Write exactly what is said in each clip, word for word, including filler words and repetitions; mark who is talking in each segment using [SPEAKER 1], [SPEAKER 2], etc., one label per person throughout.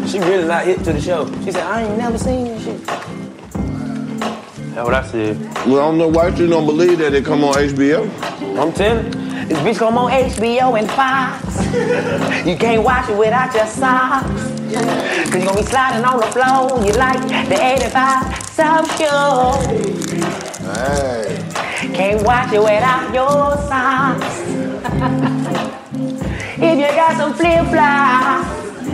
[SPEAKER 1] She really not hit to the show. She said, I ain't never seen this shit. That's what I said.
[SPEAKER 2] Well, I don't know why you don't believe that it come on H B O.
[SPEAKER 1] I'm telling you. This bitch come on H B O and Fox. You can't watch it without your socks. Cause you gonna be sliding on the floor. You like the eighty-five South Show.
[SPEAKER 2] Hey.
[SPEAKER 1] Can't watch it without your socks. If you got some flip-flops.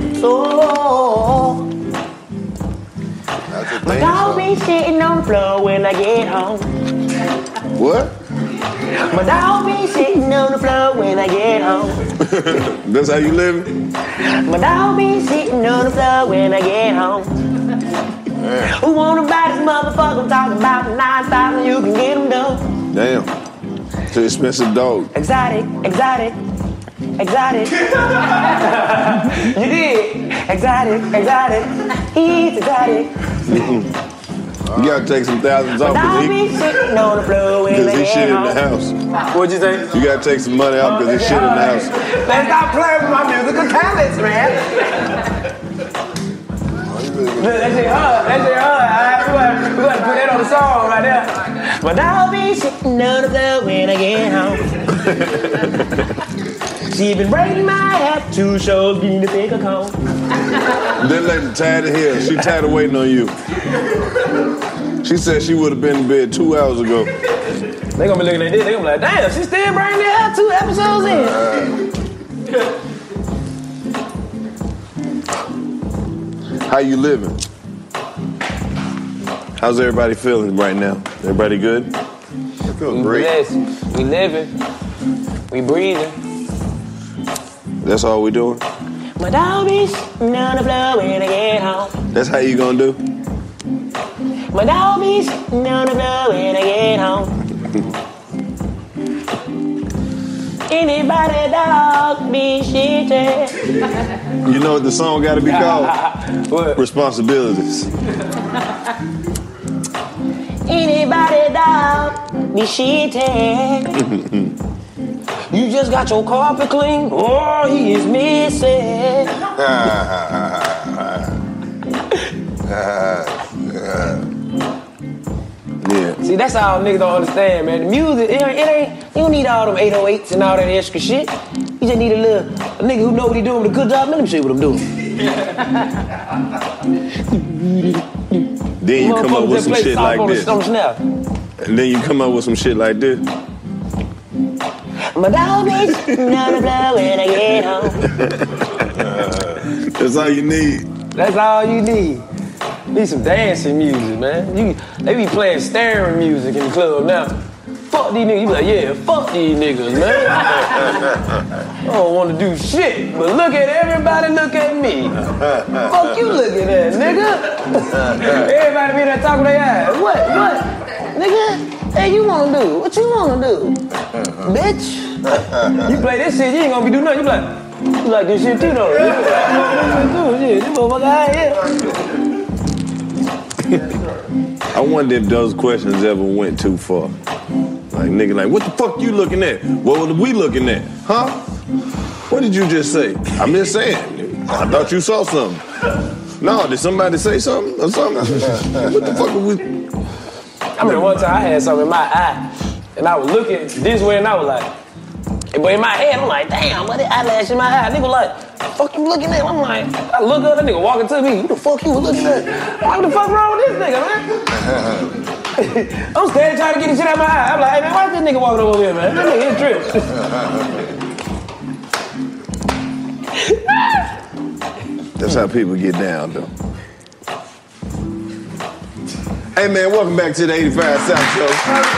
[SPEAKER 1] Oh.
[SPEAKER 2] That's
[SPEAKER 1] My dog be sitting on the floor when I get home.
[SPEAKER 2] What?
[SPEAKER 1] My dog be sitting on the floor when I get home.
[SPEAKER 2] That's how you living?
[SPEAKER 1] My dog be sitting on the floor when I get home.
[SPEAKER 2] Man.
[SPEAKER 1] Who wanna buy this motherfucker? I'm talking about nine thousand, you can get them done.
[SPEAKER 2] Damn. It's an expensive dog.
[SPEAKER 1] Exotic, exotic, exotic. You did. Exotic, exotic. He's exotic.
[SPEAKER 2] You gotta take some thousands off because he,
[SPEAKER 1] be sitting on the floor when
[SPEAKER 2] cause
[SPEAKER 1] I
[SPEAKER 2] he
[SPEAKER 1] get
[SPEAKER 2] shit in
[SPEAKER 1] home.
[SPEAKER 2] the house.
[SPEAKER 1] What'd you say?
[SPEAKER 2] You gotta take some money off because he shit in the house.
[SPEAKER 1] Let's stop playing with my musical talents, man. Look, that shit hard. That shit hard. All right, we gotta, we gotta put that on the song right there. My dog be sitting on the floor when I get home. She been braiding my hair, two shows, being to pick a comb.
[SPEAKER 2] Then lady tired of here. She tired of waiting on you. She said she would have been in bed two hours ago.
[SPEAKER 1] They gonna be looking at this. They gonna be like, damn, she still braiding her hair two episodes in.
[SPEAKER 2] How you living? How's everybody feeling right now? Everybody good? I feel
[SPEAKER 1] We
[SPEAKER 2] great.
[SPEAKER 1] blessed. We living. We breathing.
[SPEAKER 2] That's all we doing?
[SPEAKER 1] My dog be sitting on the floor when I get home.
[SPEAKER 2] That's how you gonna do?
[SPEAKER 1] My dog be sitting on the floor when I get home. Anybody dog be shitty.
[SPEAKER 2] You know what the song gotta be called?
[SPEAKER 1] What?
[SPEAKER 2] Responsibilities.
[SPEAKER 1] Anybody dog be shitty. You just got your carpet clean. Oh, he is missing.
[SPEAKER 2] Yeah.
[SPEAKER 1] See, that's how niggas don't understand, man. The music, it, it ain't, you don't need all them eight oh eights and all that extra shit. You just need a little, a nigga who know what he doing with a good job. Let him see what I'm doing.
[SPEAKER 2] Then you come up with some shit like this.
[SPEAKER 1] On the snap.
[SPEAKER 2] And then you come up with some shit like this.
[SPEAKER 1] My dog is none of blow when I get home.
[SPEAKER 2] That's all you need.
[SPEAKER 1] That's all you need. Need some dancing music, man. You, they be playing staring music in the club now. Fuck these niggas. You be like, yeah, fuck these niggas, man. I don't want to do shit, but look at everybody, look at me. Fuck you looking at, nigga. Everybody be there talking their ass. What, what? Nigga, hey, you want to do? What you want to do? Bitch. You play this shit, you ain't gonna be doing nothing. You be like, you like this shit too, though. You like this motherfucker out here.
[SPEAKER 2] I wonder if those questions ever went too far. Like, nigga, like, what the fuck you looking at? What were we looking at? Huh? What did you just say? I'm just saying. I thought you saw something. No, did somebody say something or something? What the fuck are we...
[SPEAKER 1] I remember one time I had something in my eye, and I was looking this way, and I was like, but in my head, I'm like, damn, what the eyelash in my eye? Nigga like, the fuck you looking at? I'm like, I look up, that nigga walking to me, who the fuck you was looking at? What the fuck wrong with this nigga, man? I'm standing trying to get this shit out of my eye. I'm like, hey man, why is this nigga walking over here, man? That nigga is tripping.
[SPEAKER 2] That's how people get down, though. Hey man, welcome back to the eighty-five South Show.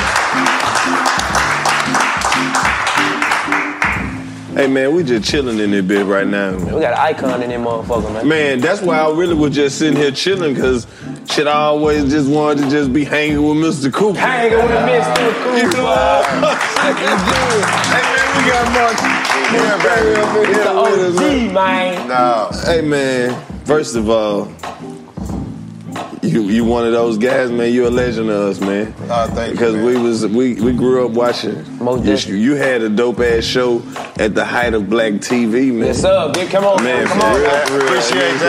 [SPEAKER 2] Hey man, we just chilling in this bit right now. Man.
[SPEAKER 1] We got an icon in there, motherfucker, man.
[SPEAKER 2] Man, that's why I really was just sitting here chilling, cause shit, I always just wanted to just be hanging with Mister Cooper.
[SPEAKER 1] Hanging with Mister Cooper.
[SPEAKER 2] You know what? Hey man, we got Mark. Yeah, baby, up in here with us,
[SPEAKER 1] O G, man.
[SPEAKER 2] No. Hey man, first of all, You you one of those guys, man. You're a legend to us, man.
[SPEAKER 3] Oh, thank
[SPEAKER 2] because
[SPEAKER 3] you,
[SPEAKER 2] we was we we grew up watching. You, you had a dope ass show at the height of black T V, man.
[SPEAKER 1] Yes, sir. Big, come on,
[SPEAKER 2] man.
[SPEAKER 1] come
[SPEAKER 2] for
[SPEAKER 1] on,
[SPEAKER 2] real,
[SPEAKER 1] man.
[SPEAKER 2] for real.
[SPEAKER 3] Appreciate
[SPEAKER 2] I mean,
[SPEAKER 3] that.
[SPEAKER 2] Like,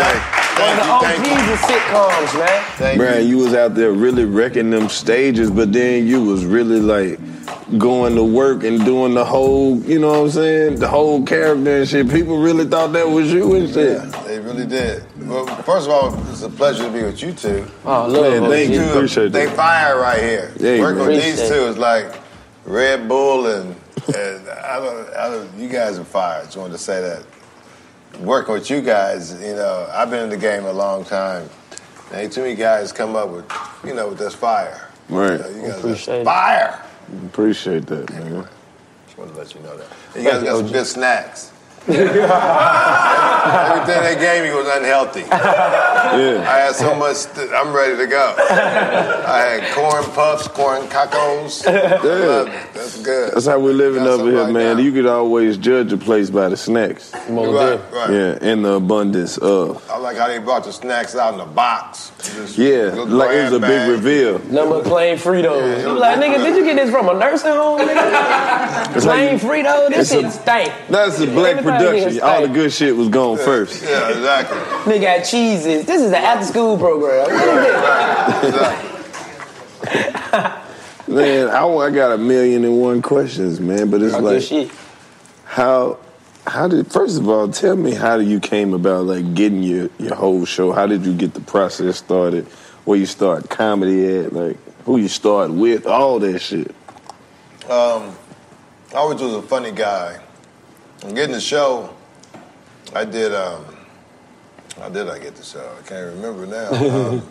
[SPEAKER 1] One of the O Gs of sitcoms, man.
[SPEAKER 2] Thank man, you. you was out there really wrecking them stages, but then you was really like going to work and doing the whole, you know what I'm saying, the whole character and shit. People really thought that was you and shit.
[SPEAKER 3] Yeah, they really did. Well, first of all, it's a pleasure to be with you two.
[SPEAKER 1] Oh, love
[SPEAKER 2] man, thank you. Appreciate
[SPEAKER 3] they
[SPEAKER 2] that.
[SPEAKER 3] fire right here.
[SPEAKER 2] Yeah,
[SPEAKER 3] Working with these
[SPEAKER 1] it.
[SPEAKER 3] two is like Red Bull and, and I don't, I don't, you guys are fire. Just wanted to say that. Working with you guys, you know, I've been in the game a long time. Ain't too many guys come up with, you know, with this fire.
[SPEAKER 2] Right.
[SPEAKER 3] You know, you guys
[SPEAKER 1] Appreciate
[SPEAKER 3] fire.
[SPEAKER 2] Appreciate that, man.
[SPEAKER 3] Just wanted to let you know that. And you guys got some good snacks. Everything they gave me was unhealthy.
[SPEAKER 2] Yeah.
[SPEAKER 3] I had so much, st- I'm ready to go. I had corn puffs, corn cacos.
[SPEAKER 2] Yeah.
[SPEAKER 3] That's good.
[SPEAKER 2] That's how we're living
[SPEAKER 3] Got
[SPEAKER 2] over here,
[SPEAKER 3] right
[SPEAKER 2] man.
[SPEAKER 3] now.
[SPEAKER 2] You could always judge a place by the snacks.
[SPEAKER 3] Right, right.
[SPEAKER 2] Yeah, and the abundance of.
[SPEAKER 3] I like how they brought the snacks out in the box. Just
[SPEAKER 2] Yeah,
[SPEAKER 3] little
[SPEAKER 2] like it was a
[SPEAKER 3] grab
[SPEAKER 2] big
[SPEAKER 3] bag.
[SPEAKER 2] reveal.
[SPEAKER 1] Number plain Fritos.
[SPEAKER 3] Yeah,
[SPEAKER 1] You like, nigga, did you get this from a nursing home, nigga?
[SPEAKER 2] It's like
[SPEAKER 1] Plain
[SPEAKER 2] you-
[SPEAKER 1] Frito, this
[SPEAKER 2] it's a-
[SPEAKER 1] shit stank.
[SPEAKER 2] That's the black
[SPEAKER 1] Everybody
[SPEAKER 2] production.
[SPEAKER 1] here
[SPEAKER 2] All the
[SPEAKER 1] stank.
[SPEAKER 2] good shit was gone first.
[SPEAKER 3] Yeah, exactly.
[SPEAKER 1] Nigga got cheeses. This is the after school program. What is this?
[SPEAKER 3] exactly.
[SPEAKER 2] Man, I, I got a million and one questions, man. But it's
[SPEAKER 1] Oh,
[SPEAKER 2] like,
[SPEAKER 1] good shit.
[SPEAKER 2] how, how did? First of all, tell me how you came about like getting your your whole show. How did you get the process started? Where you start comedy at? Like who you start with? All that shit.
[SPEAKER 3] Um, I always was a funny guy. And getting the show, I did. Um, how did I get the show? I can't remember now. Um,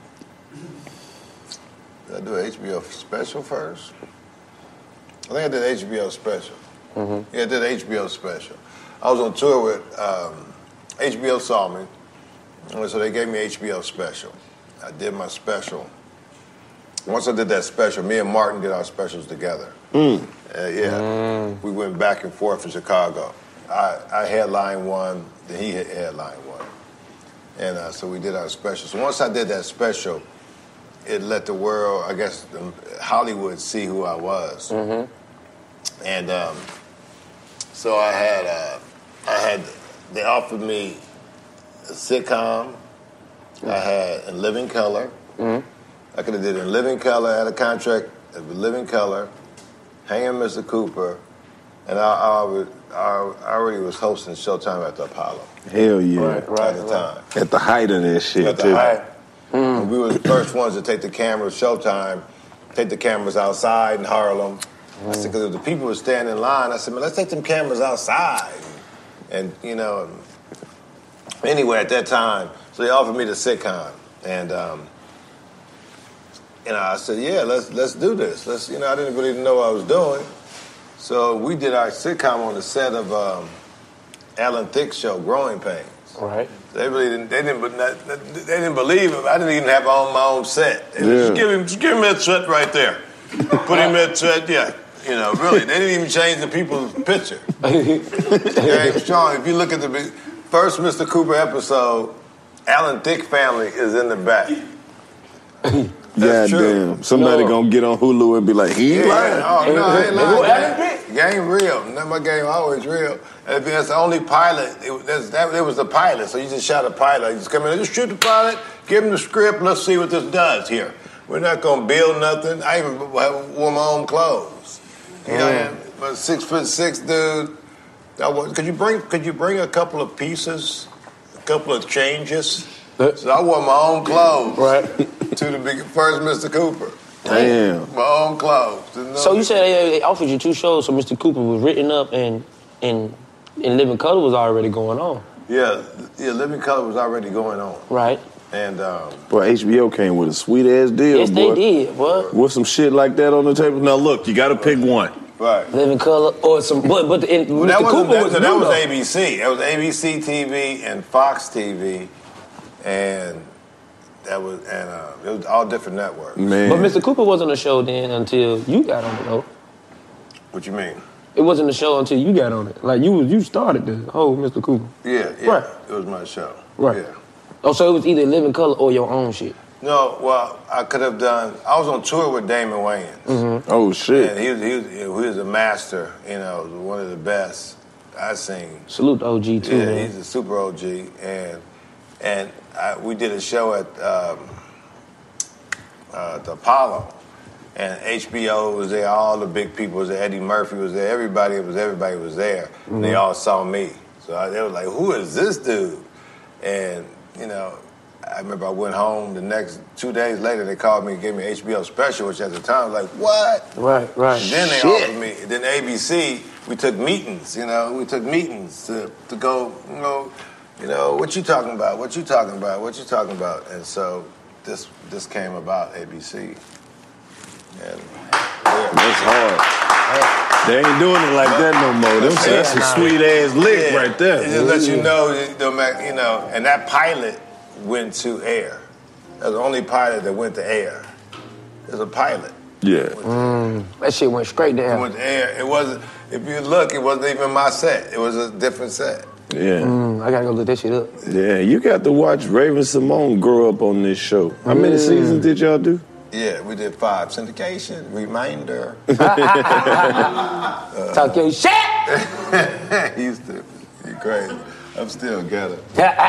[SPEAKER 3] did I do an H B O special first? I think I did H B O special. Mm-hmm. Yeah, I did an H B O special. I was on tour with um, H B O saw me, and so they gave me H B O special. I did my special. Once I did that special, me and Martin did our specials together.
[SPEAKER 2] Mm.
[SPEAKER 3] Uh, yeah, mm. we went back and forth in Chicago. I, I headlined one, then he headlined one. And uh, so we did our special. So once I did that special, it let the world, I guess, um, Hollywood see who I was. Mm-hmm. And um, so I had, uh, I had, they offered me a sitcom. Mm-hmm. I had In Living Color. Mm-hmm. I could have did In Living Color. I had a contract of Living Color, Hanging Mister Cooper, and I, I, would, I, I already was hosting Showtime at the Apollo.
[SPEAKER 2] Hell yeah.
[SPEAKER 3] Right, right at the time.
[SPEAKER 2] At the height of that shit,
[SPEAKER 3] At the
[SPEAKER 2] too.
[SPEAKER 3] height. Mm. And we were the first ones to take the cameras, Showtime, take the cameras outside in Harlem. Mm. I said, because the people were standing in line, I said, man, let's take them cameras outside. And, you know, anyway, at that time, so they offered me the sitcom. And, um, you know, I said, yeah, let's let's do this. Let's, you know, I didn't really know what I was doing. So we did our sitcom on the set of um, Alan Thicke's show, Growing Pains.
[SPEAKER 1] Right.
[SPEAKER 3] They really didn't. They didn't. They didn't believe it. I didn't even have on my own set. They yeah. Just give him. Just give him that set right there. Put him that set. Yeah. You know, really, they didn't even change the people's picture. James Strong. If you look at the big, first Mister Cooper episode, Alan Thicke family is in the back.
[SPEAKER 2] God damn. Somebody no. gonna get on Hulu and be like, he ain't
[SPEAKER 3] yeah,
[SPEAKER 2] lying.
[SPEAKER 3] Oh, no, I ain't lying. Game, game real. Now, my game always real. And if that's the only pilot, it, that's, that, it was the pilot. So you just shot a pilot. You just come in, just shoot the pilot, give him the script, let's see what this does here. We're not gonna build nothing. I even wore my own clothes. You mm. know, I'm a six foot six dude. I was, could you bring could you bring a couple of pieces, a couple of changes? So I wore my own clothes.
[SPEAKER 1] Right.
[SPEAKER 3] To the big, first Mister Cooper.
[SPEAKER 2] Damn.
[SPEAKER 3] My own clothes. No
[SPEAKER 1] so you said they, they offered you two shows, so Mister Cooper was written up and and and Living Color was already going on.
[SPEAKER 3] Yeah, yeah, Living Color was already going on.
[SPEAKER 1] Right.
[SPEAKER 3] And um,
[SPEAKER 2] boy, H B O came with a sweet ass deal.
[SPEAKER 1] Yes,
[SPEAKER 2] boy.
[SPEAKER 1] they did. What?
[SPEAKER 2] With some shit like that on the table. Now look, you got to pick one.
[SPEAKER 3] Right.
[SPEAKER 1] Living Color or some, but but the,
[SPEAKER 3] well,
[SPEAKER 1] Mister
[SPEAKER 3] that
[SPEAKER 1] Cooper
[SPEAKER 3] that,
[SPEAKER 1] was
[SPEAKER 3] that,
[SPEAKER 1] new,
[SPEAKER 3] that was
[SPEAKER 1] though.
[SPEAKER 3] A B C. That was A B C T V and Fox T V, and. That was, and uh, it was all different networks.
[SPEAKER 2] Man.
[SPEAKER 1] But Mister Cooper wasn't a show then until you got on it, though.
[SPEAKER 3] What you mean?
[SPEAKER 1] It wasn't a show until you got on it. Like, you was you started the whole Mister Cooper.
[SPEAKER 3] Yeah, yeah. Right. It was my show.
[SPEAKER 1] Right.
[SPEAKER 3] Yeah.
[SPEAKER 1] Oh, so it was either Living Color or your own shit.
[SPEAKER 3] No, well, I could have done, I was on tour with Damon Wayans.
[SPEAKER 2] Mm-hmm. Oh, shit.
[SPEAKER 3] And he was, he was, he was a master, you know, one of the best I've seen.
[SPEAKER 1] Salute to O G, too,
[SPEAKER 3] Yeah,
[SPEAKER 1] man.
[SPEAKER 3] he's a super O G, and and I, we did a show at um, uh, the Apollo, and H B O was there. All the big people was there. Eddie Murphy was there. Everybody was everybody was there. Mm-hmm. And they all saw me, so I, they were like, "Who is this dude?" And you know, I remember I went home. The next two days later, they called me and gave me an H B O special, which at the time I was like, "What?"
[SPEAKER 1] Right, right.
[SPEAKER 3] And then they
[SPEAKER 1] Shit.
[SPEAKER 3] offered me. Then A B C, we took meetings. You know, we took meetings to to go. You know, you know what you talking about? What you talking about? What you talking about? And so this this came about A B C. And yeah.
[SPEAKER 2] That's hard. They ain't doing it like that no more. Them,
[SPEAKER 3] Yeah,
[SPEAKER 2] that's a
[SPEAKER 3] nah.
[SPEAKER 2] sweet ass lick
[SPEAKER 3] Yeah.
[SPEAKER 2] right there.
[SPEAKER 3] It just lets you know, it don't matter, you know, and that pilot went to air. That's the only pilot that went to air. There's a pilot.
[SPEAKER 2] Yeah.
[SPEAKER 1] Mm, that shit went straight to
[SPEAKER 3] It
[SPEAKER 1] air.
[SPEAKER 3] went to air. It wasn't, if you look, it wasn't even my set. It was a different set.
[SPEAKER 2] Yeah.
[SPEAKER 1] Mm, I gotta go look that shit up.
[SPEAKER 2] Yeah, you got to watch Raven Simone grow up on this show. How many
[SPEAKER 1] Mm.
[SPEAKER 2] seasons did y'all do?
[SPEAKER 3] Yeah, we did five. Syndication, Reminder.
[SPEAKER 1] Talk your shit!
[SPEAKER 3] He used to, he crazy. I'm still got it.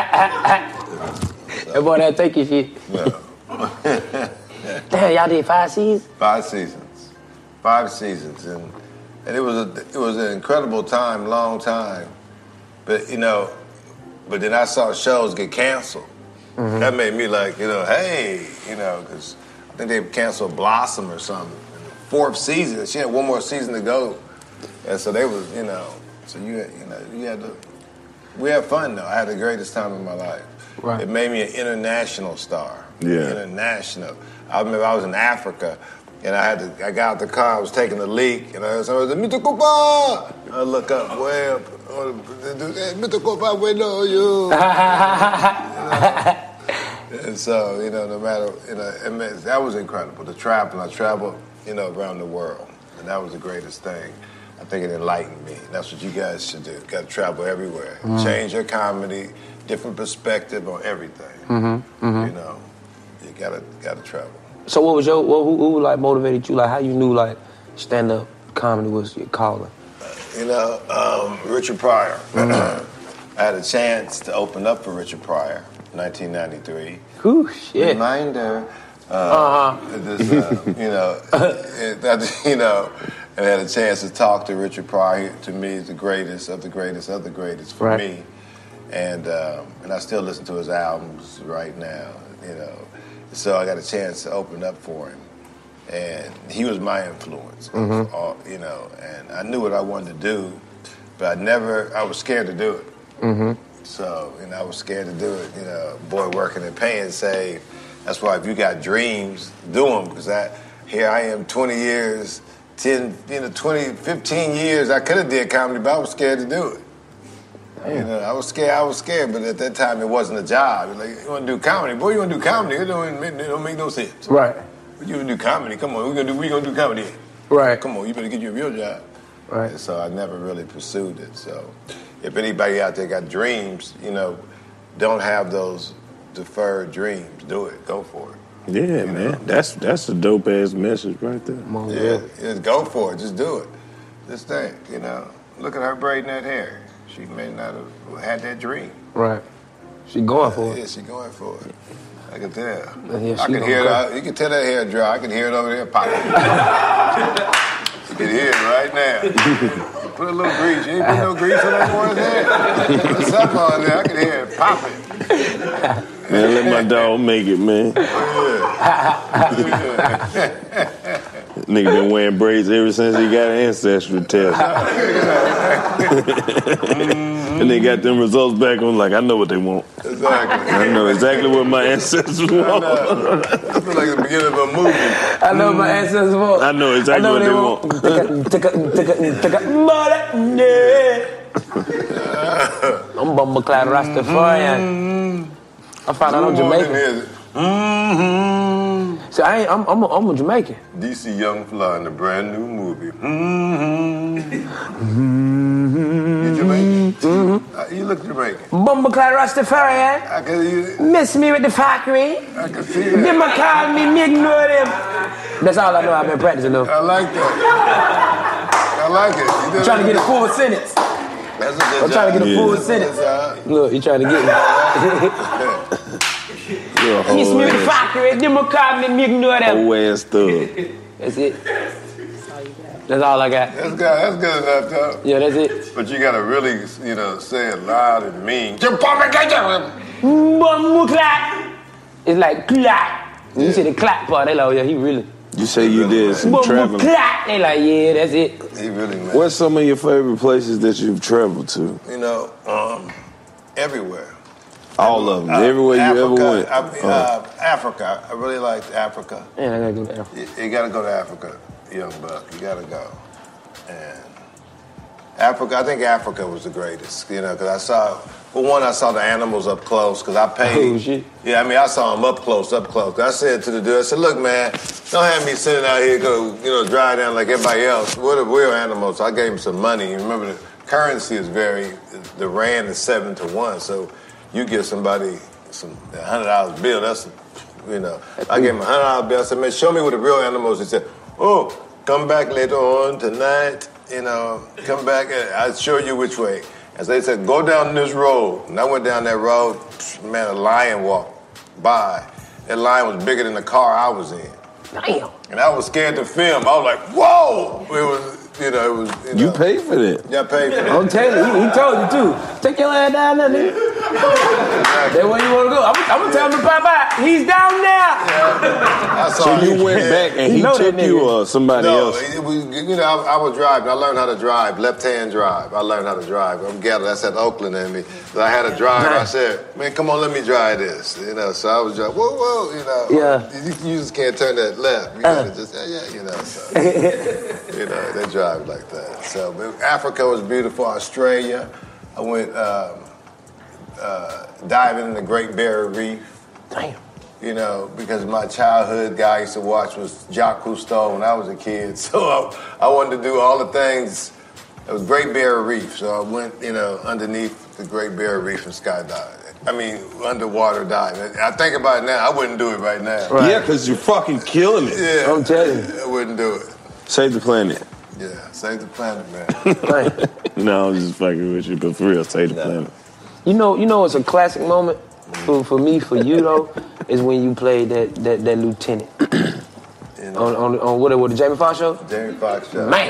[SPEAKER 1] That boy that take your shit.
[SPEAKER 3] No.
[SPEAKER 1] Damn, y'all did five seasons?
[SPEAKER 3] Five seasons, five seasons, and and it was a it was an incredible time, long time, but you know, but then I saw shows get canceled. Mm-hmm. That made me like, you know, hey, you know, because I think they canceled Blossom or something. Fourth season, she had one more season to go, and so they was, you know, so you you know you had to. We had fun though. I had the greatest time of my life.
[SPEAKER 1] Right.
[SPEAKER 3] It made me an international star.
[SPEAKER 2] Yeah.
[SPEAKER 3] International. I remember I was in Africa, and I had to. I got out the car. I was taking a leak, and I was like, "Mito Copa." I look up, way up. Mito Copa, we know you. And so, you know, no matter, you know, it meant, that was incredible. The travel, I traveled, you know, around the world, and that was the greatest thing. I think it enlightened me. That's what you guys should do. Got to travel everywhere. Mm. Change your comedy, different perspective on everything.
[SPEAKER 1] Mm-hmm, mm-hmm.
[SPEAKER 3] You know, you gotta gotta travel.
[SPEAKER 1] So what was your, what, who, who like motivated you? Like how you knew like stand-up comedy was your calling?
[SPEAKER 3] You know, um, Richard Pryor. Mm-hmm. I had a chance to open up for Richard Pryor, nineteen ninety-three.
[SPEAKER 1] Ooh, shit.
[SPEAKER 3] Reminder. Uh,
[SPEAKER 1] uh-huh.
[SPEAKER 3] This, uh, you know, it, that, you know, and I had a chance to talk to Richard Pryor. To me, is the greatest of the greatest of the greatest for
[SPEAKER 1] right.
[SPEAKER 3] me, and um, and I still listen to his albums right now. You know, so I got a chance to open up for him, and he was my influence. Mm-hmm. All, you know, and I knew what I wanted to do, but I never. I was scared to do it.
[SPEAKER 1] Mm-hmm.
[SPEAKER 3] So, you know, I was scared to do it. You know, boy, working and paying save. That's why if you got dreams, do them. Because I, here I am, twenty years, ten, you know, twenty, fifteen years. I could have did comedy, but I was scared to do it. Damn. You know, I was scared. I was scared, but at that time it wasn't a job. Like, you want to do comedy, boy? You want to do comedy? It don't, it don't make no sense.
[SPEAKER 1] Right.
[SPEAKER 3] But you want to do comedy? Come on, we gonna do. We gonna do comedy.
[SPEAKER 1] Right.
[SPEAKER 3] Come on, you better get you a real job.
[SPEAKER 1] Right.
[SPEAKER 3] And so I never really pursued it. So, if anybody out there got dreams, you know, don't have those deferred dreams. Do it. Go for it.
[SPEAKER 2] Yeah,
[SPEAKER 3] you
[SPEAKER 2] man.
[SPEAKER 3] know?
[SPEAKER 2] That's that's a dope ass message right there.
[SPEAKER 3] Yeah, just go for it. Just do it. Just think, you know. Look at her braiding that hair. She may not have had that dream.
[SPEAKER 1] Right. She going for it.
[SPEAKER 3] Yeah, she going for it. I can tell.
[SPEAKER 1] Yeah,
[SPEAKER 3] I can hear it. You can tell that hair dry. I can hear it over there popping. You can hear it right now. Put a little grease. You ain't put no grease on that boy's head. Put something on there. I can hear it popping.
[SPEAKER 2] Man, let my dog make it, man. Nigga been wearing braids ever since he got an ancestry test. And they got them results back on like, I know what they want.
[SPEAKER 3] Exactly.
[SPEAKER 2] I know exactly what my ancestors want.
[SPEAKER 3] I feel like the beginning of a movie.
[SPEAKER 1] I know what my ancestors want.
[SPEAKER 2] I know exactly
[SPEAKER 1] I know
[SPEAKER 2] what they
[SPEAKER 1] want. I'm Bumbleclad Rastafarian. I found out I'm Jamaican.
[SPEAKER 3] Mm-hmm.
[SPEAKER 1] So I ain't, I'm, I'm, a, I'm a Jamaican.
[SPEAKER 3] D C Young Fly in a brand new movie. Mm-hmm. You Jamaican? Mm-hmm. Uh, you look Jamaican.
[SPEAKER 1] Bumbleclad Rastafarian.
[SPEAKER 3] I can you,
[SPEAKER 1] Miss me with the factory.
[SPEAKER 3] I can see that.
[SPEAKER 1] Them a call me, me ignore them. That's all I know. I've been practicing though.
[SPEAKER 3] I like that. I like it. You
[SPEAKER 1] I'm trying to get a full sentence.
[SPEAKER 3] That's a good
[SPEAKER 1] I'm
[SPEAKER 3] job.
[SPEAKER 1] trying to get a full
[SPEAKER 3] Yeah.
[SPEAKER 1] sentence.
[SPEAKER 3] That's a good job.
[SPEAKER 1] Look, you trying to get me.
[SPEAKER 2] You're a whole
[SPEAKER 1] Kiss me with
[SPEAKER 2] ass,
[SPEAKER 1] factory, Democrat, me ignore them.
[SPEAKER 2] whole ass thug.
[SPEAKER 1] That's it. That's all I got.
[SPEAKER 3] That's good. That's good enough, though.
[SPEAKER 1] Yeah, that's it.
[SPEAKER 3] But you gotta really, you know, say it loud and mean.
[SPEAKER 1] It's like clap. When you say the clap part, they like, oh yeah, he really.
[SPEAKER 2] You say you did some
[SPEAKER 1] Boom,
[SPEAKER 2] traveling.
[SPEAKER 1] clap. They like, yeah, that's it.
[SPEAKER 3] He really, man.
[SPEAKER 2] What's some of your favorite places that you've traveled to?
[SPEAKER 3] You know, um, everywhere.
[SPEAKER 2] All of them.
[SPEAKER 3] Uh,
[SPEAKER 2] Everywhere
[SPEAKER 3] Africa,
[SPEAKER 2] you ever went.
[SPEAKER 3] I mean, uh, Africa. I really liked Africa.
[SPEAKER 1] Yeah, I gotta go to Africa.
[SPEAKER 3] You, you gotta go to Africa, young buck. You gotta go. And Africa, I think Africa was the greatest, you know, because I saw, for one, I saw the animals up close, because I paid.
[SPEAKER 1] Oh, shit.
[SPEAKER 3] Yeah, I mean, I saw them up close, up close. I said to the dude, I said, look, man, don't have me sitting out here, go, you know, drive down like everybody else. We're the real animals. So I gave him some money. You remember, the currency is very, the rand is seven to one, so you give somebody some one hundred dollar bill, that's, you know. I gave him a one hundred dollar bill. I said, man, show me what the real animals. He said, oh, come back later on tonight, you know, come back, and I'll show you which way. As they said, go down this road. And I went down that road, man, a lion walked by. That lion was bigger than the car I was in.
[SPEAKER 1] Damn.
[SPEAKER 3] And I was scared to film. I was like, whoa! It was, you know, it was, you know.
[SPEAKER 2] You paid for that.
[SPEAKER 3] Yeah, I paid for that.
[SPEAKER 1] I'm telling you, he, he told you too. Take your ass down there, nigga. That's where you want to go. I'm, I'm gonna tell him to bye bye. He's down there.
[SPEAKER 3] Yeah. I saw
[SPEAKER 2] So you
[SPEAKER 3] him.
[SPEAKER 2] went
[SPEAKER 3] Yeah.
[SPEAKER 2] back and
[SPEAKER 1] He
[SPEAKER 2] he
[SPEAKER 1] know that
[SPEAKER 2] took you
[SPEAKER 1] nigga.
[SPEAKER 2] or somebody
[SPEAKER 3] No,
[SPEAKER 2] else?
[SPEAKER 3] it was, you know, I, I was driving. I learned how to drive, left-hand drive. I learned how to drive. I'm ghetto. That's at Oakland in me. So I had to drive. I said, man, come on, let me drive this. You know, so I was driving. Whoa, whoa, you know.
[SPEAKER 1] Yeah.
[SPEAKER 3] You, you just can't turn that left. You gotta just, yeah, yeah, you know. So, you know, they drive like that. So but Africa was beautiful. Australia. I went um, uh, diving in the Great Barrier Reef.
[SPEAKER 1] Damn.
[SPEAKER 3] You know, because my childhood guy I used to watch was Jacques Cousteau when I was a kid. So I, I wanted to do all the things. It was Great Barrier Reef. So I went, you know, underneath the Great Barrier Reef and skydived. I mean, underwater diving. I think about it now. I wouldn't do it right now.
[SPEAKER 1] Right.
[SPEAKER 2] Yeah, because you're fucking killing it.
[SPEAKER 3] Yeah.
[SPEAKER 1] I'm telling you.
[SPEAKER 3] I wouldn't do it.
[SPEAKER 2] Save the planet.
[SPEAKER 3] Yeah, save the planet, man.
[SPEAKER 1] Damn.
[SPEAKER 2] No, I'm just fucking with you, but for real, save the planet.
[SPEAKER 1] You know, you know, it's a classic moment for, for me, for you though, is when you played that that, that lieutenant
[SPEAKER 3] You know,
[SPEAKER 1] on on on what what the Jamie Foxx show.
[SPEAKER 3] Jamie Foxx show.
[SPEAKER 1] Man,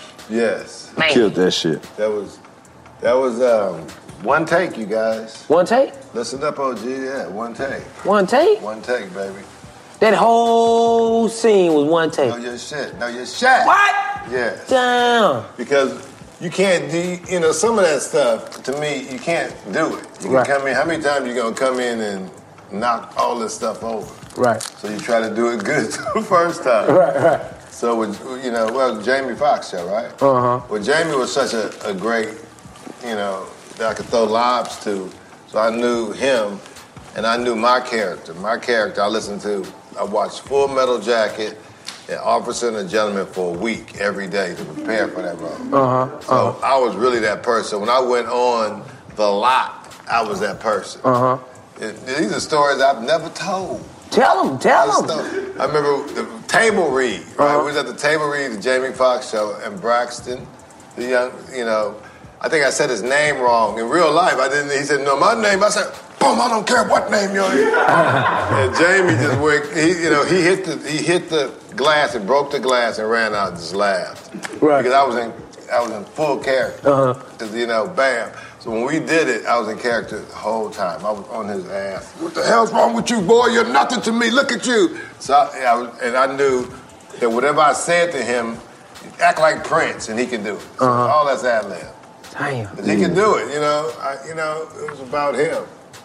[SPEAKER 3] Yes.
[SPEAKER 1] man.
[SPEAKER 2] Killed that shit.
[SPEAKER 3] That was, that was um, one take, you guys.
[SPEAKER 1] One take,
[SPEAKER 3] Listen up, O G. Yeah, one take.
[SPEAKER 1] one take.
[SPEAKER 3] One take, baby.
[SPEAKER 1] That whole scene was one take.
[SPEAKER 3] Know your shit. Know your shit.
[SPEAKER 1] What?
[SPEAKER 3] Yes.
[SPEAKER 1] Damn.
[SPEAKER 3] Because you can't do, you know, some of that stuff, to me, you can't do it. You can
[SPEAKER 1] Right.
[SPEAKER 3] come in, how many times you gonna come in and knock all this stuff over?
[SPEAKER 1] Right.
[SPEAKER 3] So you try to do it good the first time.
[SPEAKER 1] Right. Right.
[SPEAKER 3] So, with, you know, well, Jamie Foxx show, right?
[SPEAKER 1] Uh-huh.
[SPEAKER 3] Well, Jamie was such a, a great, you know, that I could throw lobs to. So I knew him, and I knew my character. My character, I listened to, I watched Full Metal Jacket and Officer and a Gentleman for a week every day to prepare for that role.
[SPEAKER 1] Uh-huh.
[SPEAKER 3] So
[SPEAKER 1] Uh-huh.
[SPEAKER 3] I was really that person. When I went on The Lot, I was that person.
[SPEAKER 1] Uh-huh.
[SPEAKER 3] It- these are stories I've never told.
[SPEAKER 1] Tell him.
[SPEAKER 3] I,
[SPEAKER 1] Tell
[SPEAKER 3] just
[SPEAKER 1] him.
[SPEAKER 3] don't- I remember the table read, right?
[SPEAKER 1] Uh-huh.
[SPEAKER 3] We was at the table read, the Jamie Foxx show, and Braxton, the young, you know, I think I said his name wrong. In real life, I didn't, he said, no, my name, I said, boom, I don't care what name you're in. And Jamie just went, he, you know, he hit the, he hit the glass and broke the glass and ran out and just laughed.
[SPEAKER 1] Right.
[SPEAKER 3] Because I was in, I was in full character.
[SPEAKER 1] Uh-huh.
[SPEAKER 3] Because, you know, bam. So when we did it, I was in character the whole time. I was on his ass. What the hell's wrong with you, boy? You're nothing to me. Look at you. So I, I was, and I knew that whatever I said to him, act like Prince, and he can do it. So
[SPEAKER 1] Uh-huh.
[SPEAKER 3] all that's ad lib.
[SPEAKER 1] Damn.
[SPEAKER 3] But he can do it, you know. I, you know, it was about him.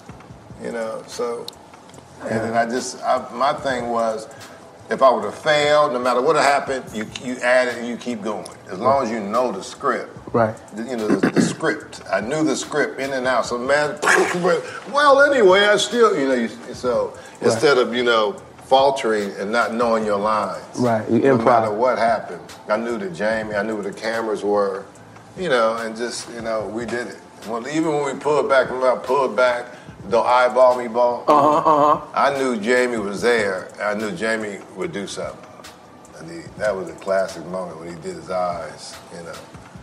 [SPEAKER 3] You know, so, and then I just, I, my thing was, if I would have failed, no matter what happened, you you add it and you keep going. As long as you know the script.
[SPEAKER 1] Right.
[SPEAKER 3] You know, the, the script. I knew the script in and out. So, man, well, anyway, I still, you know, you, so instead of, you know, faltering and not knowing your lines.
[SPEAKER 1] Right, you
[SPEAKER 3] No
[SPEAKER 1] improv.
[SPEAKER 3] matter what happened. I knew that Jamie, I knew where the cameras were, you know, and just, you know, we did it. Well, even when we pulled back, remember I pulled back, don't eyeball me, ball.
[SPEAKER 1] Uh-huh, uh-huh.
[SPEAKER 3] I knew Jamie was there. I knew Jamie would do something. And he, that was a classic moment when he did his eyes, you know.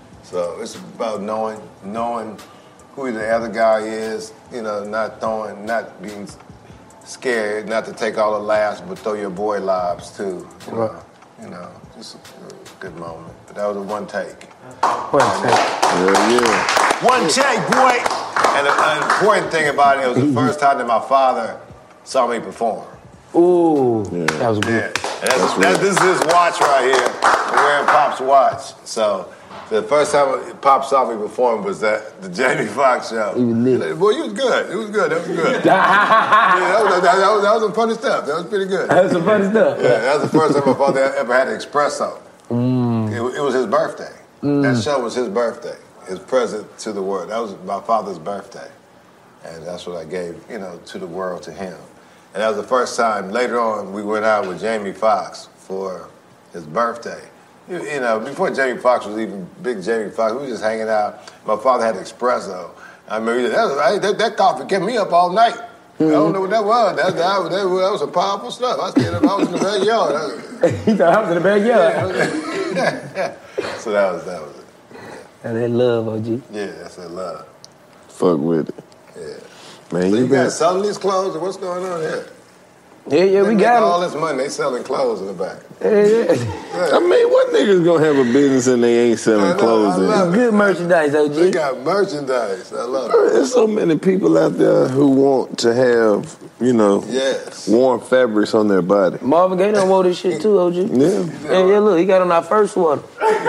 [SPEAKER 3] So it's about knowing knowing who the other guy is, you know, not throwing, not being scared not to take all the laughs, but throw your boy lives too. You know,
[SPEAKER 1] Right.
[SPEAKER 3] you know just a good moment. But that was a one take.
[SPEAKER 1] One take.
[SPEAKER 2] Yeah, yeah.
[SPEAKER 3] One take, boy. And the, an important thing about it, it was the first time that my father saw me perform.
[SPEAKER 1] Ooh,
[SPEAKER 2] Yeah.
[SPEAKER 1] that was
[SPEAKER 3] Yeah.
[SPEAKER 1] good.
[SPEAKER 3] And that's, that's, this is his watch right here. I'm wearing Pop's watch. So the first time Pop saw me perform was at the Jamie Foxx show.
[SPEAKER 1] He was lit.
[SPEAKER 3] Like, boy, you was good. It was good. That was good. yeah, that, was, that, that, was, that was some funny stuff. That was pretty good.
[SPEAKER 1] That's some funny stuff.
[SPEAKER 3] Yeah, that was the first time my father ever had an espresso.
[SPEAKER 1] Mm.
[SPEAKER 3] It, it was his birthday. That show was his birthday. His present to the world. That was my father's birthday. And that's what I gave, you know, to the world, to him. And that was the first time. Later on, we went out with Jamie Foxx for his birthday. You, you know, before Jamie Foxx was even big Jamie Foxx, we were just hanging out. My father had espresso. I remember that, was, that, that coffee kept me up all night. Mm-hmm. I don't know what that was. That, that, that, that was some powerful stuff. I stayed up, I was in the backyard.
[SPEAKER 1] He thought I was in the backyard.
[SPEAKER 3] Yeah. So that was, that was it.
[SPEAKER 1] And that love, O G.
[SPEAKER 3] Yeah, that's that love.
[SPEAKER 2] Fuck with it.
[SPEAKER 3] Yeah.
[SPEAKER 2] Man,
[SPEAKER 3] So
[SPEAKER 2] you
[SPEAKER 3] you
[SPEAKER 2] been...
[SPEAKER 3] guys selling these clothes, or what's going on here?
[SPEAKER 1] Yeah, yeah,
[SPEAKER 3] They
[SPEAKER 1] we
[SPEAKER 3] make
[SPEAKER 1] got
[SPEAKER 3] all
[SPEAKER 1] him.
[SPEAKER 3] this money. They selling clothes in the back.
[SPEAKER 1] Yeah, yeah.
[SPEAKER 2] I mean, what niggas gonna have a business and they ain't
[SPEAKER 3] I
[SPEAKER 2] selling
[SPEAKER 3] know,
[SPEAKER 2] clothes
[SPEAKER 3] I
[SPEAKER 2] in?
[SPEAKER 3] love it.
[SPEAKER 1] Good merchandise, O
[SPEAKER 3] They
[SPEAKER 1] G.
[SPEAKER 3] got merchandise. I love it.
[SPEAKER 2] There's so many people out there who want to have, you know,
[SPEAKER 3] Yes.
[SPEAKER 2] warm fabrics on their body.
[SPEAKER 1] Marvin Gaye done wore this shit too, O G.
[SPEAKER 2] Yeah.
[SPEAKER 1] Yeah, yeah, look, he got on our first one.
[SPEAKER 3] He do, he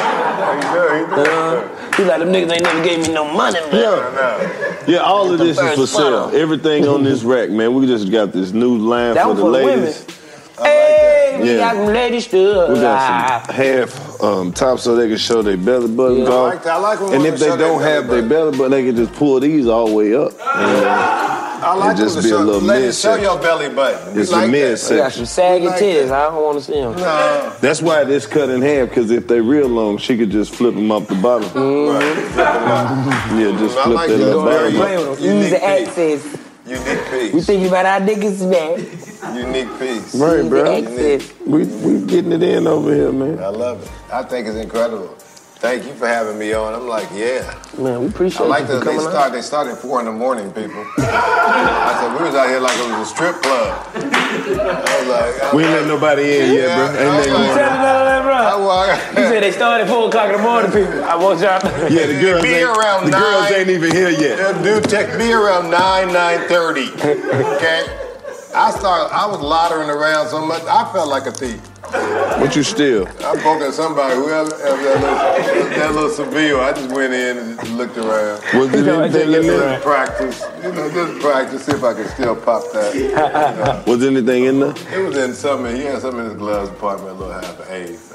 [SPEAKER 3] do.
[SPEAKER 1] Uh, he like, them niggas ain't never gave me no money, man.
[SPEAKER 3] I know.
[SPEAKER 2] Yeah, all of
[SPEAKER 1] The
[SPEAKER 2] this is for
[SPEAKER 1] first
[SPEAKER 2] sale.
[SPEAKER 1] one.
[SPEAKER 2] Everything on this rack, man. We just got this new line
[SPEAKER 1] That
[SPEAKER 2] for
[SPEAKER 1] one
[SPEAKER 2] the
[SPEAKER 1] for the women.
[SPEAKER 2] ladies.
[SPEAKER 1] Hey, we
[SPEAKER 2] Yeah.
[SPEAKER 1] got some lady stuff.
[SPEAKER 2] We got some half um, top so they can show their belly buttons
[SPEAKER 1] Yeah.
[SPEAKER 3] I
[SPEAKER 2] off.
[SPEAKER 3] like that. I like when
[SPEAKER 2] And
[SPEAKER 3] women
[SPEAKER 2] if they
[SPEAKER 3] show their
[SPEAKER 2] don't
[SPEAKER 3] belly
[SPEAKER 2] have their
[SPEAKER 3] button.
[SPEAKER 2] belly button, they can just pull these all the way up.
[SPEAKER 3] I like
[SPEAKER 2] It just
[SPEAKER 3] when
[SPEAKER 2] be
[SPEAKER 3] the
[SPEAKER 2] a
[SPEAKER 3] show,
[SPEAKER 2] little
[SPEAKER 3] ladies, show
[SPEAKER 2] midsection.
[SPEAKER 3] your belly button. We
[SPEAKER 2] It's
[SPEAKER 3] like
[SPEAKER 2] a
[SPEAKER 3] that.
[SPEAKER 2] midsection.
[SPEAKER 1] We got some saggy
[SPEAKER 3] Like
[SPEAKER 1] tits.
[SPEAKER 3] that.
[SPEAKER 1] I don't want to see them.
[SPEAKER 3] No.
[SPEAKER 2] That's why this cut in half, because if they real long, she could just flip them up the bottom.
[SPEAKER 3] Right. Flip them up.
[SPEAKER 2] Yeah, just
[SPEAKER 3] I
[SPEAKER 2] flip
[SPEAKER 3] like
[SPEAKER 2] that
[SPEAKER 3] that.
[SPEAKER 2] little
[SPEAKER 3] Very
[SPEAKER 2] bottom
[SPEAKER 1] Play
[SPEAKER 2] up.
[SPEAKER 1] with them.
[SPEAKER 3] Unique
[SPEAKER 1] Easy
[SPEAKER 3] piece.
[SPEAKER 1] access.
[SPEAKER 3] Unique piece.
[SPEAKER 1] We thinking about our niggas, man.
[SPEAKER 3] Unique piece.
[SPEAKER 2] Right, bro.
[SPEAKER 1] Easy access.
[SPEAKER 2] We we getting it in over here, man.
[SPEAKER 3] I love it. I think it's incredible. Thank you for having me on. I'm like, yeah.
[SPEAKER 1] Man, we appreciate
[SPEAKER 3] I like
[SPEAKER 1] you
[SPEAKER 3] that
[SPEAKER 1] for
[SPEAKER 3] they
[SPEAKER 1] coming
[SPEAKER 3] start.
[SPEAKER 1] out.
[SPEAKER 3] They start at four in the morning, people. I said we was out here like it was a strip club. I was like, I
[SPEAKER 2] We ain't
[SPEAKER 3] was
[SPEAKER 2] let nobody in yet,
[SPEAKER 3] Yeah,
[SPEAKER 2] bro.
[SPEAKER 3] I
[SPEAKER 2] Ain't
[SPEAKER 3] was
[SPEAKER 2] they
[SPEAKER 3] like-
[SPEAKER 1] Tell
[SPEAKER 2] going?
[SPEAKER 1] them all that, bro.
[SPEAKER 3] I walk.
[SPEAKER 1] He said they started at four o'clock in the morning, people. I want y'all.
[SPEAKER 2] Yeah, the girls
[SPEAKER 3] Be
[SPEAKER 2] ain't,
[SPEAKER 3] around
[SPEAKER 2] the girls
[SPEAKER 3] nine.
[SPEAKER 2] ain't even here yet.
[SPEAKER 3] That dude text me around nine, nine thirty. Okay? I started, I was loitering around so much, I felt like a thief.
[SPEAKER 2] What you still?
[SPEAKER 3] I broke at somebody, whoever that little, that little Seville, I just went in and just looked around.
[SPEAKER 2] Was it
[SPEAKER 1] know, I
[SPEAKER 2] anything
[SPEAKER 1] just
[SPEAKER 2] in
[SPEAKER 1] looked
[SPEAKER 2] there?
[SPEAKER 1] around.
[SPEAKER 3] Practice, you know, just practice, see if I could still pop that. You know.
[SPEAKER 2] Was anything in there?
[SPEAKER 3] It was in something, he had something in his gloves department, a little half an eighth.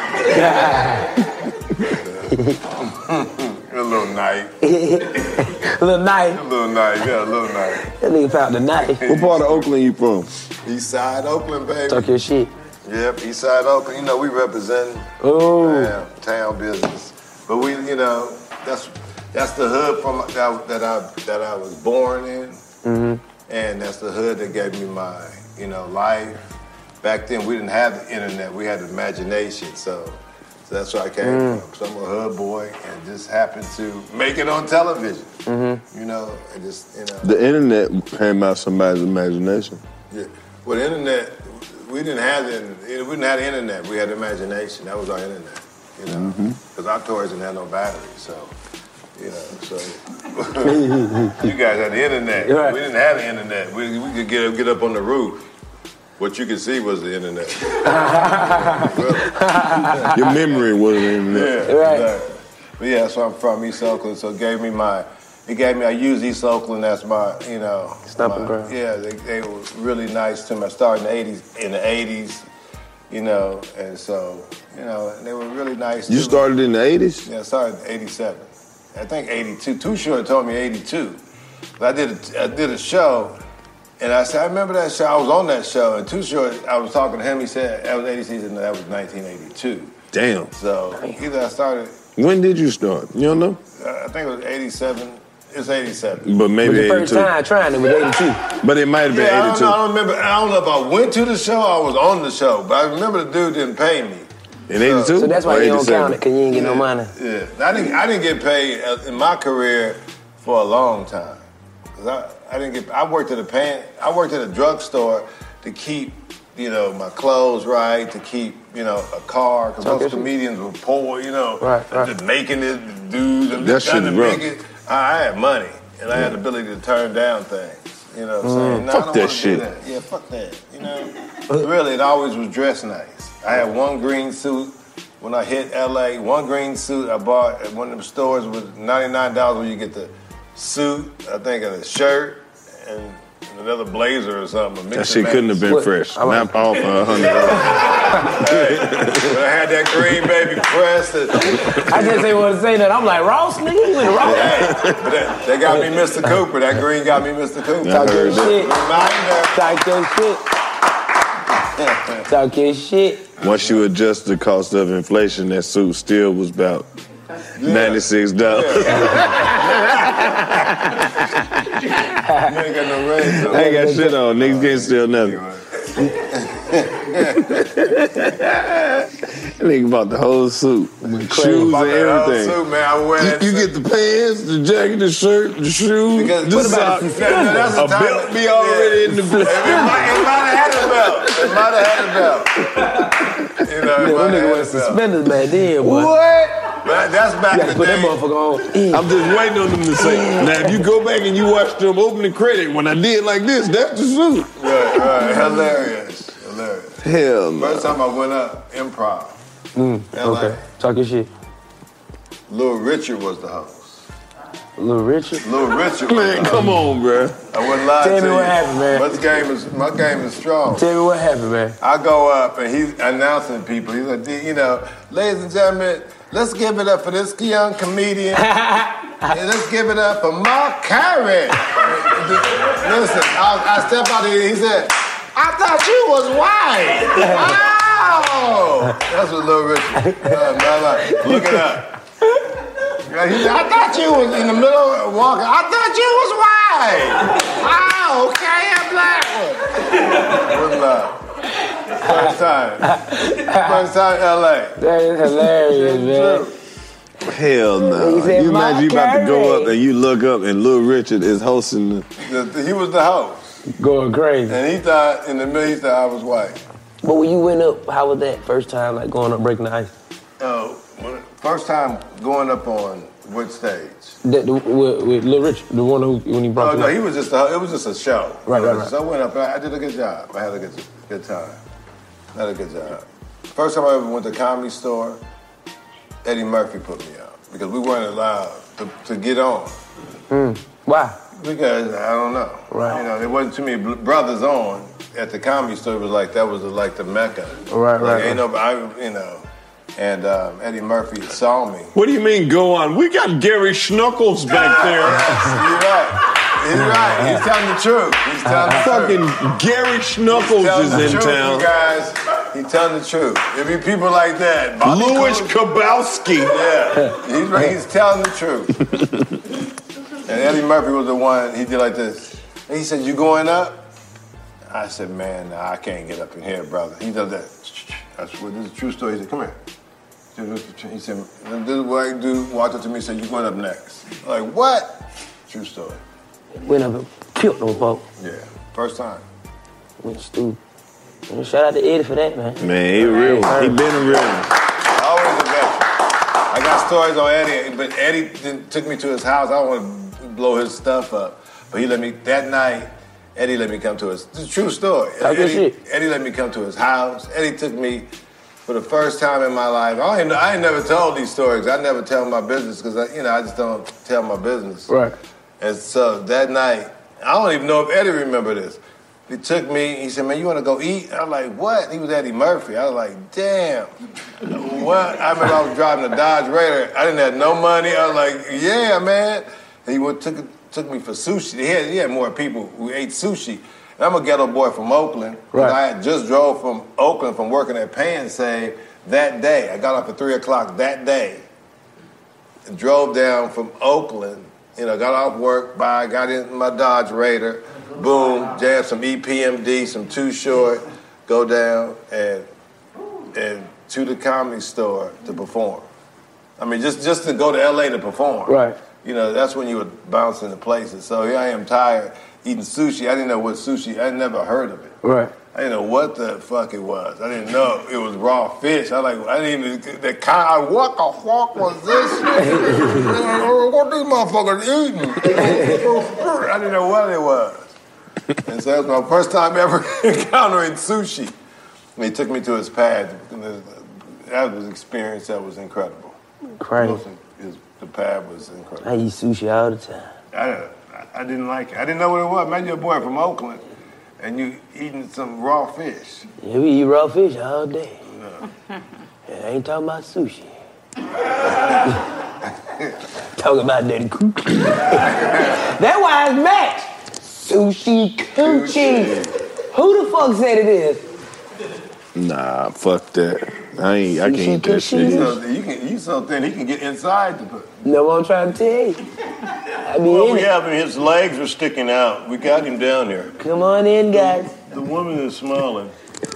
[SPEAKER 3] I just, a little knife,
[SPEAKER 1] Little knife.
[SPEAKER 3] a little knife, yeah, a little knife.
[SPEAKER 1] That nigga found the knife.
[SPEAKER 2] What part of Oakland you from?
[SPEAKER 3] East side Oakland, baby.
[SPEAKER 1] Talk your shit.
[SPEAKER 3] Yep, East Side Oakland. You know, we represent
[SPEAKER 1] Oh.
[SPEAKER 3] yeah, town business. But we, you know, that's that's the hood from that, that I that I was born in,
[SPEAKER 1] Mm-hmm.
[SPEAKER 3] and that's the hood that gave me my, you know, life. Back then, we didn't have the internet. We had imagination, so, so that's where I came
[SPEAKER 1] Mm.
[SPEAKER 3] from. So I'm a hood boy, and just happened to make it on television.
[SPEAKER 1] Mm-hmm.
[SPEAKER 3] You know, and just you know.
[SPEAKER 2] The internet came out somebody's imagination.
[SPEAKER 3] Yeah. Well, the internet, we didn't have the, we didn't have the internet. We had imagination. That was our internet, you know. Because our toys didn't have no batteries, so, you know, so. You guys had the internet.
[SPEAKER 1] Right.
[SPEAKER 3] We didn't have the internet. We, we could get, get up on the roof. What you could see was the internet.
[SPEAKER 2] Your memory was the internet.
[SPEAKER 3] Yeah,
[SPEAKER 1] Right.
[SPEAKER 3] exactly. But yeah, so I'm from East Oakland, so it gave me my, it gave me, I use East Oakland as my, you know.
[SPEAKER 1] Stomping
[SPEAKER 3] my-
[SPEAKER 1] ground.
[SPEAKER 3] Yeah, they, they were really nice to me. I started in the eighties, in the eighties, you know, and so, you know, they were really nice to
[SPEAKER 2] You
[SPEAKER 3] me.
[SPEAKER 2] started in the eighties?
[SPEAKER 3] Yeah, I started in eighty-seven. I think eighty-two. Too Short told me eighty-two. But I did a, I did a show, and I said, I remember that show. I was on that show, and Too Short, I was talking to him. He said, that was eighty-six, and that was nineteen eighty-two.
[SPEAKER 2] Damn.
[SPEAKER 3] So either I started,
[SPEAKER 2] When did you start? You don't know?
[SPEAKER 3] I think it was eighty-seven. It's eighty-seven.
[SPEAKER 2] But
[SPEAKER 1] It was
[SPEAKER 2] maybe
[SPEAKER 1] the first
[SPEAKER 2] eighty-two.
[SPEAKER 1] time trying it with eighty-two.
[SPEAKER 2] But it might have been
[SPEAKER 3] Yeah, I don't,
[SPEAKER 2] eighty-two.
[SPEAKER 3] know, I don't remember. I don't know if I went to the show or I was on the show, but I remember the dude didn't pay me.
[SPEAKER 2] In eighty-two?
[SPEAKER 1] So that's why
[SPEAKER 2] Or
[SPEAKER 1] you don't
[SPEAKER 2] eighty-seven?
[SPEAKER 1] count it, because you ain't get no money.
[SPEAKER 3] Yeah, I didn't. I didn't get paid uh, in my career for a long time. 'Cause I, I didn't get. I worked at a pan. I worked at a drugstore to keep, you know, my clothes right, to keep, you know, a car. Because most comedians were poor, you know,
[SPEAKER 1] right, right.
[SPEAKER 3] just making it, dudes. I'm
[SPEAKER 2] that
[SPEAKER 3] just trying
[SPEAKER 2] shit
[SPEAKER 3] to
[SPEAKER 2] rough.
[SPEAKER 3] make it. I had money, and I had the ability to turn down things. You know what I'm saying?
[SPEAKER 2] Mm,
[SPEAKER 3] no,
[SPEAKER 2] fuck
[SPEAKER 3] I don't
[SPEAKER 2] that
[SPEAKER 3] wanna
[SPEAKER 2] shit.
[SPEAKER 3] Do that. Yeah, fuck that. You know, really, it always was dressed nice. I had one green suit. When I hit L A, one green suit I bought at one of them stores with ninety-nine dollars where you get the suit, I think, and a shirt, and another blazer or something.
[SPEAKER 2] That shit couldn't have been
[SPEAKER 1] What?
[SPEAKER 2] fresh.
[SPEAKER 1] I like-
[SPEAKER 2] Not all for a hundred dollars.
[SPEAKER 3] Hey, when I had that green baby pressed, it,
[SPEAKER 1] I just ain't want to say that. I'm like, Ross, nigga, you went to Ross.
[SPEAKER 3] hey, but that, that got me Mister Cooper. That green got me Mister Cooper.
[SPEAKER 1] Talk your
[SPEAKER 2] heard that.
[SPEAKER 1] shit.
[SPEAKER 3] Reminder.
[SPEAKER 1] Talk your shit. Talk your shit.
[SPEAKER 2] Once you adjust the cost of inflation, that suit still was about ninety-six dollars.
[SPEAKER 3] You ain't got no rings on.
[SPEAKER 2] I ain't got shit on. Niggas can't steal nothing. Nigga bought the whole suit, shoes
[SPEAKER 3] Bought
[SPEAKER 2] and
[SPEAKER 3] that whole
[SPEAKER 2] everything.
[SPEAKER 3] suit, man. I would wear that
[SPEAKER 2] You, you
[SPEAKER 3] suit.
[SPEAKER 2] get the pants, the jacket, the shirt, the shoes,
[SPEAKER 3] Because-
[SPEAKER 2] the
[SPEAKER 3] what about
[SPEAKER 2] socks.
[SPEAKER 3] the- that- that's the
[SPEAKER 2] A
[SPEAKER 3] time-
[SPEAKER 2] belt be already in the
[SPEAKER 3] It might, it might have had a belt. It might have had a belt. You know, it
[SPEAKER 1] Them
[SPEAKER 3] might
[SPEAKER 1] nigga
[SPEAKER 3] have
[SPEAKER 1] was
[SPEAKER 3] had a belt.
[SPEAKER 1] suspenders back then, boy.
[SPEAKER 3] What? But that's back
[SPEAKER 1] You
[SPEAKER 3] in
[SPEAKER 1] gotta
[SPEAKER 3] the
[SPEAKER 1] put that
[SPEAKER 3] day.
[SPEAKER 1] motherfucker on.
[SPEAKER 2] I'm just waiting on them to say. Now, if you go back and you watch them opening credit, when I did like this, that's the suit.
[SPEAKER 3] Right, right. Hilarious. Hilarious.
[SPEAKER 2] Hell no.
[SPEAKER 3] First time I went up, improv.
[SPEAKER 1] Mm,
[SPEAKER 3] L A.
[SPEAKER 1] okay. Talk your shit.
[SPEAKER 3] Little Richard was the host.
[SPEAKER 1] Little Richard.
[SPEAKER 3] Little Richard was
[SPEAKER 2] Man,
[SPEAKER 3] the
[SPEAKER 2] come
[SPEAKER 3] host.
[SPEAKER 2] on, bruh.
[SPEAKER 3] I wouldn't lie
[SPEAKER 1] Tell
[SPEAKER 3] to
[SPEAKER 1] me
[SPEAKER 3] you.
[SPEAKER 1] what happened, man.
[SPEAKER 3] My game is, my game is strong.
[SPEAKER 1] Tell me what happened, man.
[SPEAKER 3] I go up and he's announcing people. He's like, you know, ladies and gentlemen, let's give it up for this young comedian. And let's give it up for Mark Carey. Listen, I, I step out here. He said, I thought you was white. Oh, that's what Little Richard. Uh, no, no, look it up. Yeah, he said, I thought you was in the middle of walking. I thought you was white. Oh, okay, I'm black one. Wouldn't lie. First time. First time L A.
[SPEAKER 1] That is hilarious, man.
[SPEAKER 2] Hell no.
[SPEAKER 1] He said,
[SPEAKER 2] You imagine you about to go
[SPEAKER 1] Mark
[SPEAKER 2] up and you look up and Little Richard is hosting the...
[SPEAKER 3] The, the, he was the host.
[SPEAKER 1] Going crazy.
[SPEAKER 3] And he thought, in the middle, he thought I was white.
[SPEAKER 1] But when you went up, how was that first time, like going up breaking the ice?
[SPEAKER 3] Oh, when- first time going up on which stage?
[SPEAKER 1] That, the, with, with Lil Richard, the one who when he brought
[SPEAKER 3] Oh,
[SPEAKER 1] you
[SPEAKER 3] no,
[SPEAKER 1] up.
[SPEAKER 3] he was just a, it was just a show.
[SPEAKER 1] Right, right, right.
[SPEAKER 3] So I went up, and I did a good job. I had a good, good time. I had a good job. First time I ever went to the Comedy Store, Eddie Murphy put me out because we weren't allowed to, to get on.
[SPEAKER 1] Mm. Why?
[SPEAKER 3] Because I don't know.
[SPEAKER 1] Right.
[SPEAKER 3] You know, there wasn't too many bl- brothers on at the Comedy Store. It was like that was like the mecca.
[SPEAKER 1] Right,
[SPEAKER 3] like,
[SPEAKER 1] right,
[SPEAKER 3] Ain't
[SPEAKER 1] right.
[SPEAKER 3] no, I, you know, and um, Eddie Murphy saw me.
[SPEAKER 2] What do you mean go on? We got Gary Schnuckles back there.
[SPEAKER 3] You're right. He's right. He's telling the truth. He's telling the
[SPEAKER 2] Fucking
[SPEAKER 3] truth.
[SPEAKER 2] Gary
[SPEAKER 3] He's
[SPEAKER 2] Schnuckles
[SPEAKER 3] telling
[SPEAKER 2] is
[SPEAKER 3] the
[SPEAKER 2] in
[SPEAKER 3] truth,
[SPEAKER 2] town.
[SPEAKER 3] you guys. He's telling the truth. There be people like that. Bobby
[SPEAKER 2] Louis
[SPEAKER 3] Cool-
[SPEAKER 2] Kabowski.
[SPEAKER 3] Yeah, he's right. He's telling the truth. And Eddie Murphy was the one. He did like this. And he said, "You going up?" I said, "Man, nah, I can't get up in here, brother." He does that. That's what this is a true story. He said, "Come here." He said, "This white dude walked up to me and said, you going up next?" I'm like, what? True story.
[SPEAKER 1] Went up and killed them folks.
[SPEAKER 3] Yeah, first time.
[SPEAKER 1] Went stupid. Man, shout out to Eddie for that, man.
[SPEAKER 2] Man, he real. He been a real one.
[SPEAKER 3] Always a veteran. I got stories on Eddie, but Eddie didn't, took me to his house. I don't want to blow his stuff up, but he let me that night. Eddie let me come to his. It's a true story.
[SPEAKER 1] Talk your
[SPEAKER 3] Eddie,
[SPEAKER 1] shit.
[SPEAKER 3] Eddie let me come to his house. Eddie took me for the first time in my life. I ain't, I ain't never told these stories. I never tell my business because I, you know, I just don't tell my business.
[SPEAKER 1] Right.
[SPEAKER 3] And so that night, I don't even know if Eddie remember this. He took me, he said, man, you want to go eat? I was like, what? He was Eddie Murphy. I was like, damn. What? I remember I was driving a Dodge Raider. I didn't have no money. I was like, yeah, man. And he went, took, took me for sushi. He had, he had more people who ate sushi. And I'm a ghetto boy from Oakland.
[SPEAKER 1] Right.
[SPEAKER 3] I had just drove from Oakland from working at Pay and Save that day. I got off at three o'clock that day and drove down from Oakland. You know, got off work, bye, got in my Dodge Raider, boom, jab some E P M D, some Too Short, go down and and to the Comedy Store to perform. I mean, just, just to go to L A to perform.
[SPEAKER 1] Right.
[SPEAKER 3] You know, that's when you would bounce into places. So here I am tired, eating sushi. I didn't know what sushi. I never heard of it.
[SPEAKER 1] Right.
[SPEAKER 3] I didn't know what the fuck it was. I didn't know it was raw fish. I like. I didn't even. The kind. What the fuck was this? What these motherfuckers eating? I didn't know what it was. And so that was my first time ever encountering sushi. And he took me to his pad. That was an experience that was incredible.
[SPEAKER 1] Crazy.
[SPEAKER 3] His, the pad was incredible.
[SPEAKER 1] I eat sushi all the time.
[SPEAKER 3] I, I didn't like it. I didn't know what it was. Man, you're a boy from Oakland, and you eating some raw fish.
[SPEAKER 1] Yeah, we eat raw fish all day. No. Yeah, I ain't talking about sushi. Talking about that coochie. That's why it's match. Sushi coochie. Who the fuck said it is?
[SPEAKER 2] Nah, fuck that. I ain't. I can't eat that shit.
[SPEAKER 3] You so, you can eat something he can get inside the put.
[SPEAKER 1] You know what I'm trying to tell you? I mean,
[SPEAKER 4] well, we have him. His legs are sticking out. We got him down here.
[SPEAKER 1] Come on in, guys.
[SPEAKER 4] The woman is smiling.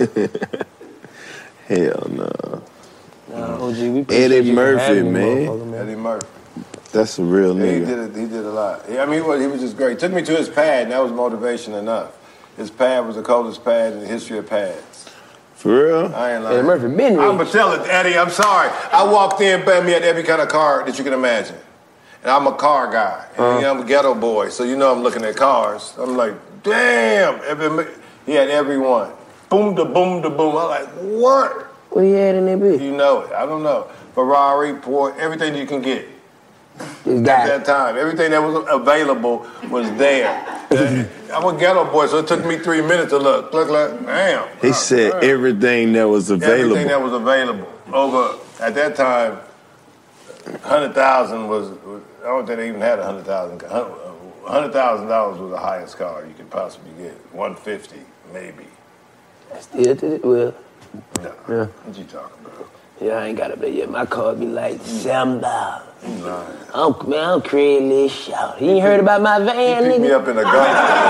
[SPEAKER 2] Hell no.
[SPEAKER 1] No, O G, we
[SPEAKER 2] Eddie Murphy, man.
[SPEAKER 3] Eddie Murphy.
[SPEAKER 2] That's a real
[SPEAKER 3] yeah,
[SPEAKER 2] nigga.
[SPEAKER 3] He did it. He did a lot. Yeah, I mean, he was, he was just great. Took me to his pad, and that was motivation enough. His pad was the coldest pad in the history of pads.
[SPEAKER 2] For real?
[SPEAKER 3] I ain't lying.
[SPEAKER 1] Eddie Murphy been rich.
[SPEAKER 3] I'm gonna tell it, Eddie. I'm sorry. I walked in, but me had every kind of car that you can imagine. And I'm a car guy. And uh-huh. you know, I'm a ghetto boy, so you know I'm looking at cars. I'm like, damn. Every, he had every one. Boom, da boom, da boom. I'm like, what?
[SPEAKER 1] What he had in that bitch?
[SPEAKER 3] You know it. I don't know. Ferrari, Porsche, everything you can get. At that time, everything that was available was there. I'm a ghetto boy, so it took me three minutes to look. Look like, damn.
[SPEAKER 2] He said damn. everything that was available.
[SPEAKER 3] Everything that was available. Over, at that time, one hundred thousand was, was, I don't think they even had one hundred thousand. one hundred thousand dollars was the highest car you could possibly get. one hundred fifty, maybe.
[SPEAKER 1] Still to it? Well,
[SPEAKER 3] no.
[SPEAKER 1] Yeah.
[SPEAKER 3] What you talking about?
[SPEAKER 1] Yeah, I ain't got it, but yeah, my car be like seven dollars. I'm, man, I'm creating this shout. You ain't heard about my van,
[SPEAKER 3] he picked
[SPEAKER 1] nigga?
[SPEAKER 3] me up in a Ghost.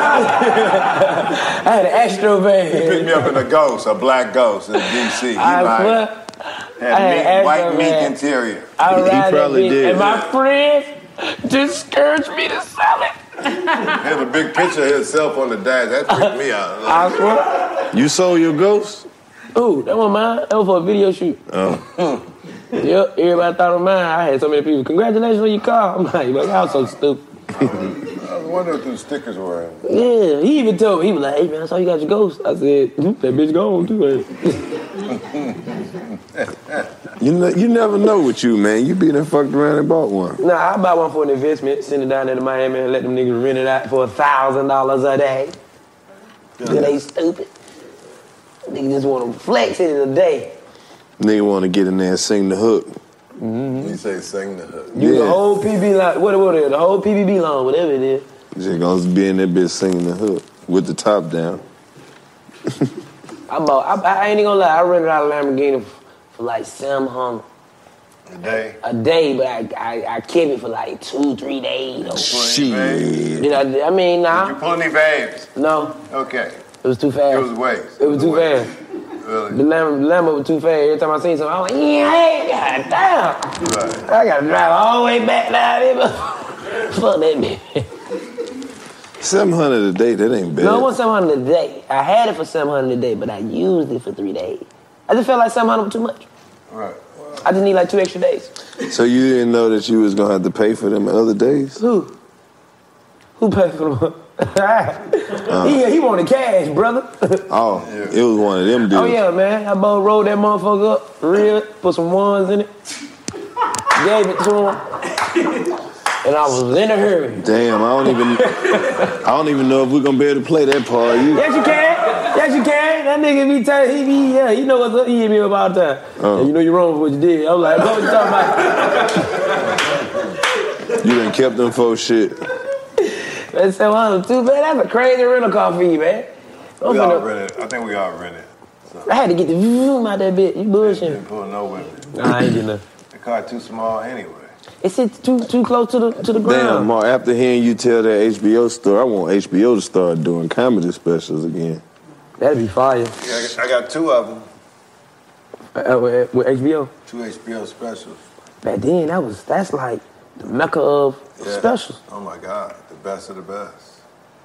[SPEAKER 1] I had an Astro van.
[SPEAKER 3] He picked me up in a Ghost, a black Ghost in D C. He
[SPEAKER 1] I
[SPEAKER 3] might
[SPEAKER 1] swear,
[SPEAKER 3] had
[SPEAKER 1] I had
[SPEAKER 3] meat, white
[SPEAKER 1] Astro
[SPEAKER 3] meat
[SPEAKER 1] van.
[SPEAKER 3] interior.
[SPEAKER 1] I
[SPEAKER 2] He
[SPEAKER 1] ride
[SPEAKER 2] probably
[SPEAKER 1] that bitch,
[SPEAKER 2] did.
[SPEAKER 1] and my friends discouraged me to sell it.
[SPEAKER 3] Had a big picture of himself on the dash. That freaked me out.
[SPEAKER 1] I swear.
[SPEAKER 2] You sold your Ghost?
[SPEAKER 1] Ooh, that wasn't mine. That was for a video shoot.
[SPEAKER 2] Oh.
[SPEAKER 1] Yep, everybody thought of mine. I had so many people, congratulations on your car. I'm like, but y'all so stupid.
[SPEAKER 3] I was wondering what those stickers were.
[SPEAKER 1] Yeah, he even told me, he was like, hey man, I saw you got your Ghost. I said, that bitch gone too.
[SPEAKER 2] you know, you never know with you, man. You be there fucked around and bought one.
[SPEAKER 1] Nah, I bought one for an investment, send it down there to Miami and let them niggas rent it out for a thousand dollars a day. Yeah. They stupid. Niggas just want to flex it in a day.
[SPEAKER 2] Nigga want to get in there and sing the hook.
[SPEAKER 3] Mm-hmm. You say sing the hook.
[SPEAKER 1] You
[SPEAKER 2] yeah.
[SPEAKER 1] the whole P B line, what what is it? The whole P B B line, whatever it is.
[SPEAKER 2] Just gonna be in that bitch singing the hook with the top down.
[SPEAKER 1] I bought. I, I ain't gonna lie. I rented out a Lamborghini for, for like seven hundred.
[SPEAKER 3] A day.
[SPEAKER 1] A day, but I I, I kept it for like two, three days.
[SPEAKER 2] Shit.
[SPEAKER 1] You know, I mean, nah.
[SPEAKER 3] Did you pull any babes?
[SPEAKER 1] No.
[SPEAKER 3] Okay.
[SPEAKER 1] It was too fast.
[SPEAKER 3] It was waves.
[SPEAKER 1] It was too
[SPEAKER 3] waves.
[SPEAKER 1] fast.
[SPEAKER 3] Really?
[SPEAKER 1] The Lambo, the Lambo was too fast. Every time I seen something, I was like, yeah, hey, god damn.
[SPEAKER 3] Right.
[SPEAKER 1] I gotta drive all the way back down there. Fuck that bitch.
[SPEAKER 2] seven hundred a day, that ain't bad.
[SPEAKER 1] No, it wasn't seven hundred a day. I had it for seven hundred a day, but I used it for three days. I just felt like seven hundred was too much.
[SPEAKER 3] Right. Well,
[SPEAKER 1] I just need like two extra days.
[SPEAKER 2] So you didn't know that you was gonna have to pay for them other days?
[SPEAKER 1] Who? Who paid for them? uh, he, he wanted cash, brother.
[SPEAKER 2] Oh,
[SPEAKER 3] yeah.
[SPEAKER 2] It was one of them dudes.
[SPEAKER 1] Oh, yeah, man. I both rolled that motherfucker up, real, put some ones in it, gave it to him, and I was in a hurry.
[SPEAKER 2] Damn, I don't even I don't even know if we're gonna be able to play that part. You...
[SPEAKER 1] Yes, you can. Yes, you can. That nigga be telling, he be, yeah, he know what's up. He hit me up all the time.
[SPEAKER 2] Oh.
[SPEAKER 1] And you know you're wrong for what you did. I was like, what you talking about?
[SPEAKER 2] You done kept them for shit.
[SPEAKER 1] That's seven hundred too, man. That's a crazy rental car fee, man.
[SPEAKER 3] we all rented. I think we all rented. So.
[SPEAKER 1] I had to get the vroom out that bitch. You bullshitting.
[SPEAKER 3] Didn't pull no women.
[SPEAKER 1] Nah, I ain't getting nothing.
[SPEAKER 3] The car too small anyway.
[SPEAKER 1] It sits too too close to the to the ground.
[SPEAKER 2] Damn, Mark, after hearing you tell that H B O story, I want H B O to start doing comedy specials again.
[SPEAKER 1] That'd be fire.
[SPEAKER 3] Yeah, I got two of them.
[SPEAKER 1] Uh, with, with H B O?
[SPEAKER 3] Two H B O specials.
[SPEAKER 1] Back then, that was that's like the mecca of
[SPEAKER 3] yeah.
[SPEAKER 1] specials.
[SPEAKER 3] Oh my God, the best of the best.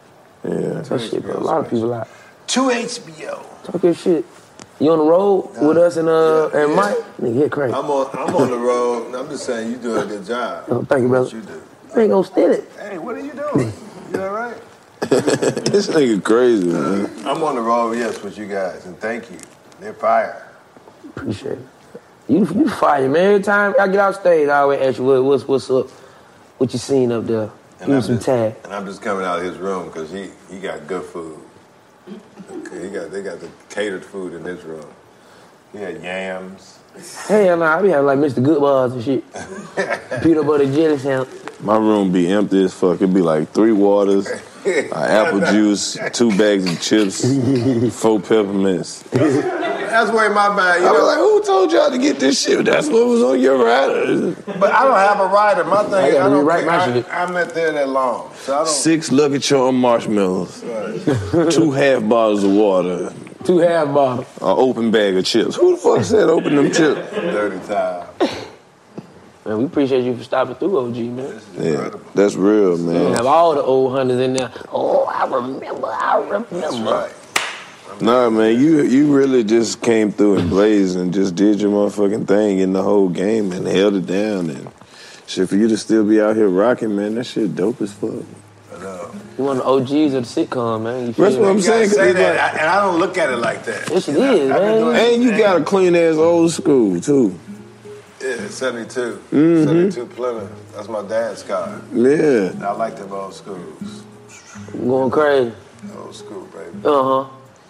[SPEAKER 2] Yeah.
[SPEAKER 1] Talk shit, bro. A lot of people out.
[SPEAKER 3] To H B O.
[SPEAKER 1] Talk your shit. You on the road
[SPEAKER 3] Yeah.
[SPEAKER 1] with us and uh
[SPEAKER 3] Yeah,
[SPEAKER 1] and
[SPEAKER 3] yeah.
[SPEAKER 1] Mike? Nigga, hit crazy.
[SPEAKER 3] I'm on I'm on the road. I'm just saying you doing a good job.
[SPEAKER 1] Oh, thank you, brother.
[SPEAKER 3] What you do.
[SPEAKER 1] You ain't gonna steal it.
[SPEAKER 3] Hey, what are you doing? You all right?
[SPEAKER 2] This nigga crazy, man.
[SPEAKER 3] I'm on the road, yes, with you guys, and thank you. They're fire.
[SPEAKER 1] Appreciate it. You you fire, man. Every time I get out stage, I always ask you what, what's what's up, what you seen up there. Give me
[SPEAKER 3] I'm
[SPEAKER 1] some
[SPEAKER 3] just,
[SPEAKER 1] tag.
[SPEAKER 3] and I'm just coming out of his room because he, he got good food. Okay, he got they got the catered food in his room. He had yams.
[SPEAKER 1] Hell nah, I be having like Mister Good Bars and shit. Peanut butter jelly sandwich.
[SPEAKER 2] My room be empty as fuck. It'd be like three waters, uh, apple juice, two bags of chips, four peppermints.
[SPEAKER 3] That's way my bad. You
[SPEAKER 2] I was
[SPEAKER 3] know?
[SPEAKER 2] like, who told y'all to get this shit? That's what was on your rider.
[SPEAKER 3] But I don't have a rider. My thing,
[SPEAKER 1] I
[SPEAKER 3] I,
[SPEAKER 1] gotta
[SPEAKER 3] don't
[SPEAKER 1] rewrite my
[SPEAKER 3] I,
[SPEAKER 1] shit.
[SPEAKER 3] I'm not there that long, so I don't.
[SPEAKER 2] Six Lucky Charm marshmallows, two half bottles of water,
[SPEAKER 1] Two half bottles.
[SPEAKER 2] an open bag of chips. Who the fuck said open them chips?
[SPEAKER 3] Dirty time.
[SPEAKER 1] Man, we appreciate you for stopping through, O G, man.
[SPEAKER 3] This is
[SPEAKER 2] Yeah,
[SPEAKER 3] incredible.
[SPEAKER 2] that's real,
[SPEAKER 1] We
[SPEAKER 2] man.
[SPEAKER 1] have all the old hunters in there. Oh, I remember, I remember.
[SPEAKER 3] That's right.
[SPEAKER 2] Nah, man, you you really just came through and blazed and just did your motherfucking thing in the whole game and held it down and shit. For you to still be out here rocking, man, that shit dope as fuck.
[SPEAKER 3] I know.
[SPEAKER 1] You one of the O Gs of the sitcom, man. You feel
[SPEAKER 2] That's what
[SPEAKER 1] me?
[SPEAKER 2] I'm
[SPEAKER 3] You gotta
[SPEAKER 2] saying. 'cause
[SPEAKER 3] say
[SPEAKER 2] it's
[SPEAKER 3] that,
[SPEAKER 2] like-
[SPEAKER 3] I- and I don't look at it like that.
[SPEAKER 1] Yes, it
[SPEAKER 3] You know,
[SPEAKER 1] is,
[SPEAKER 3] I've been
[SPEAKER 1] man.
[SPEAKER 3] doing
[SPEAKER 2] And you
[SPEAKER 3] this
[SPEAKER 2] got a
[SPEAKER 3] thing.
[SPEAKER 2] clean ass old school too.
[SPEAKER 3] Yeah, seventy-two.
[SPEAKER 2] Mm-hmm.
[SPEAKER 3] seventy-two Plymouth. That's my dad's car.
[SPEAKER 2] Yeah.
[SPEAKER 3] I like them old schools.
[SPEAKER 1] Going crazy.
[SPEAKER 3] Old school, baby.
[SPEAKER 1] Uh-huh.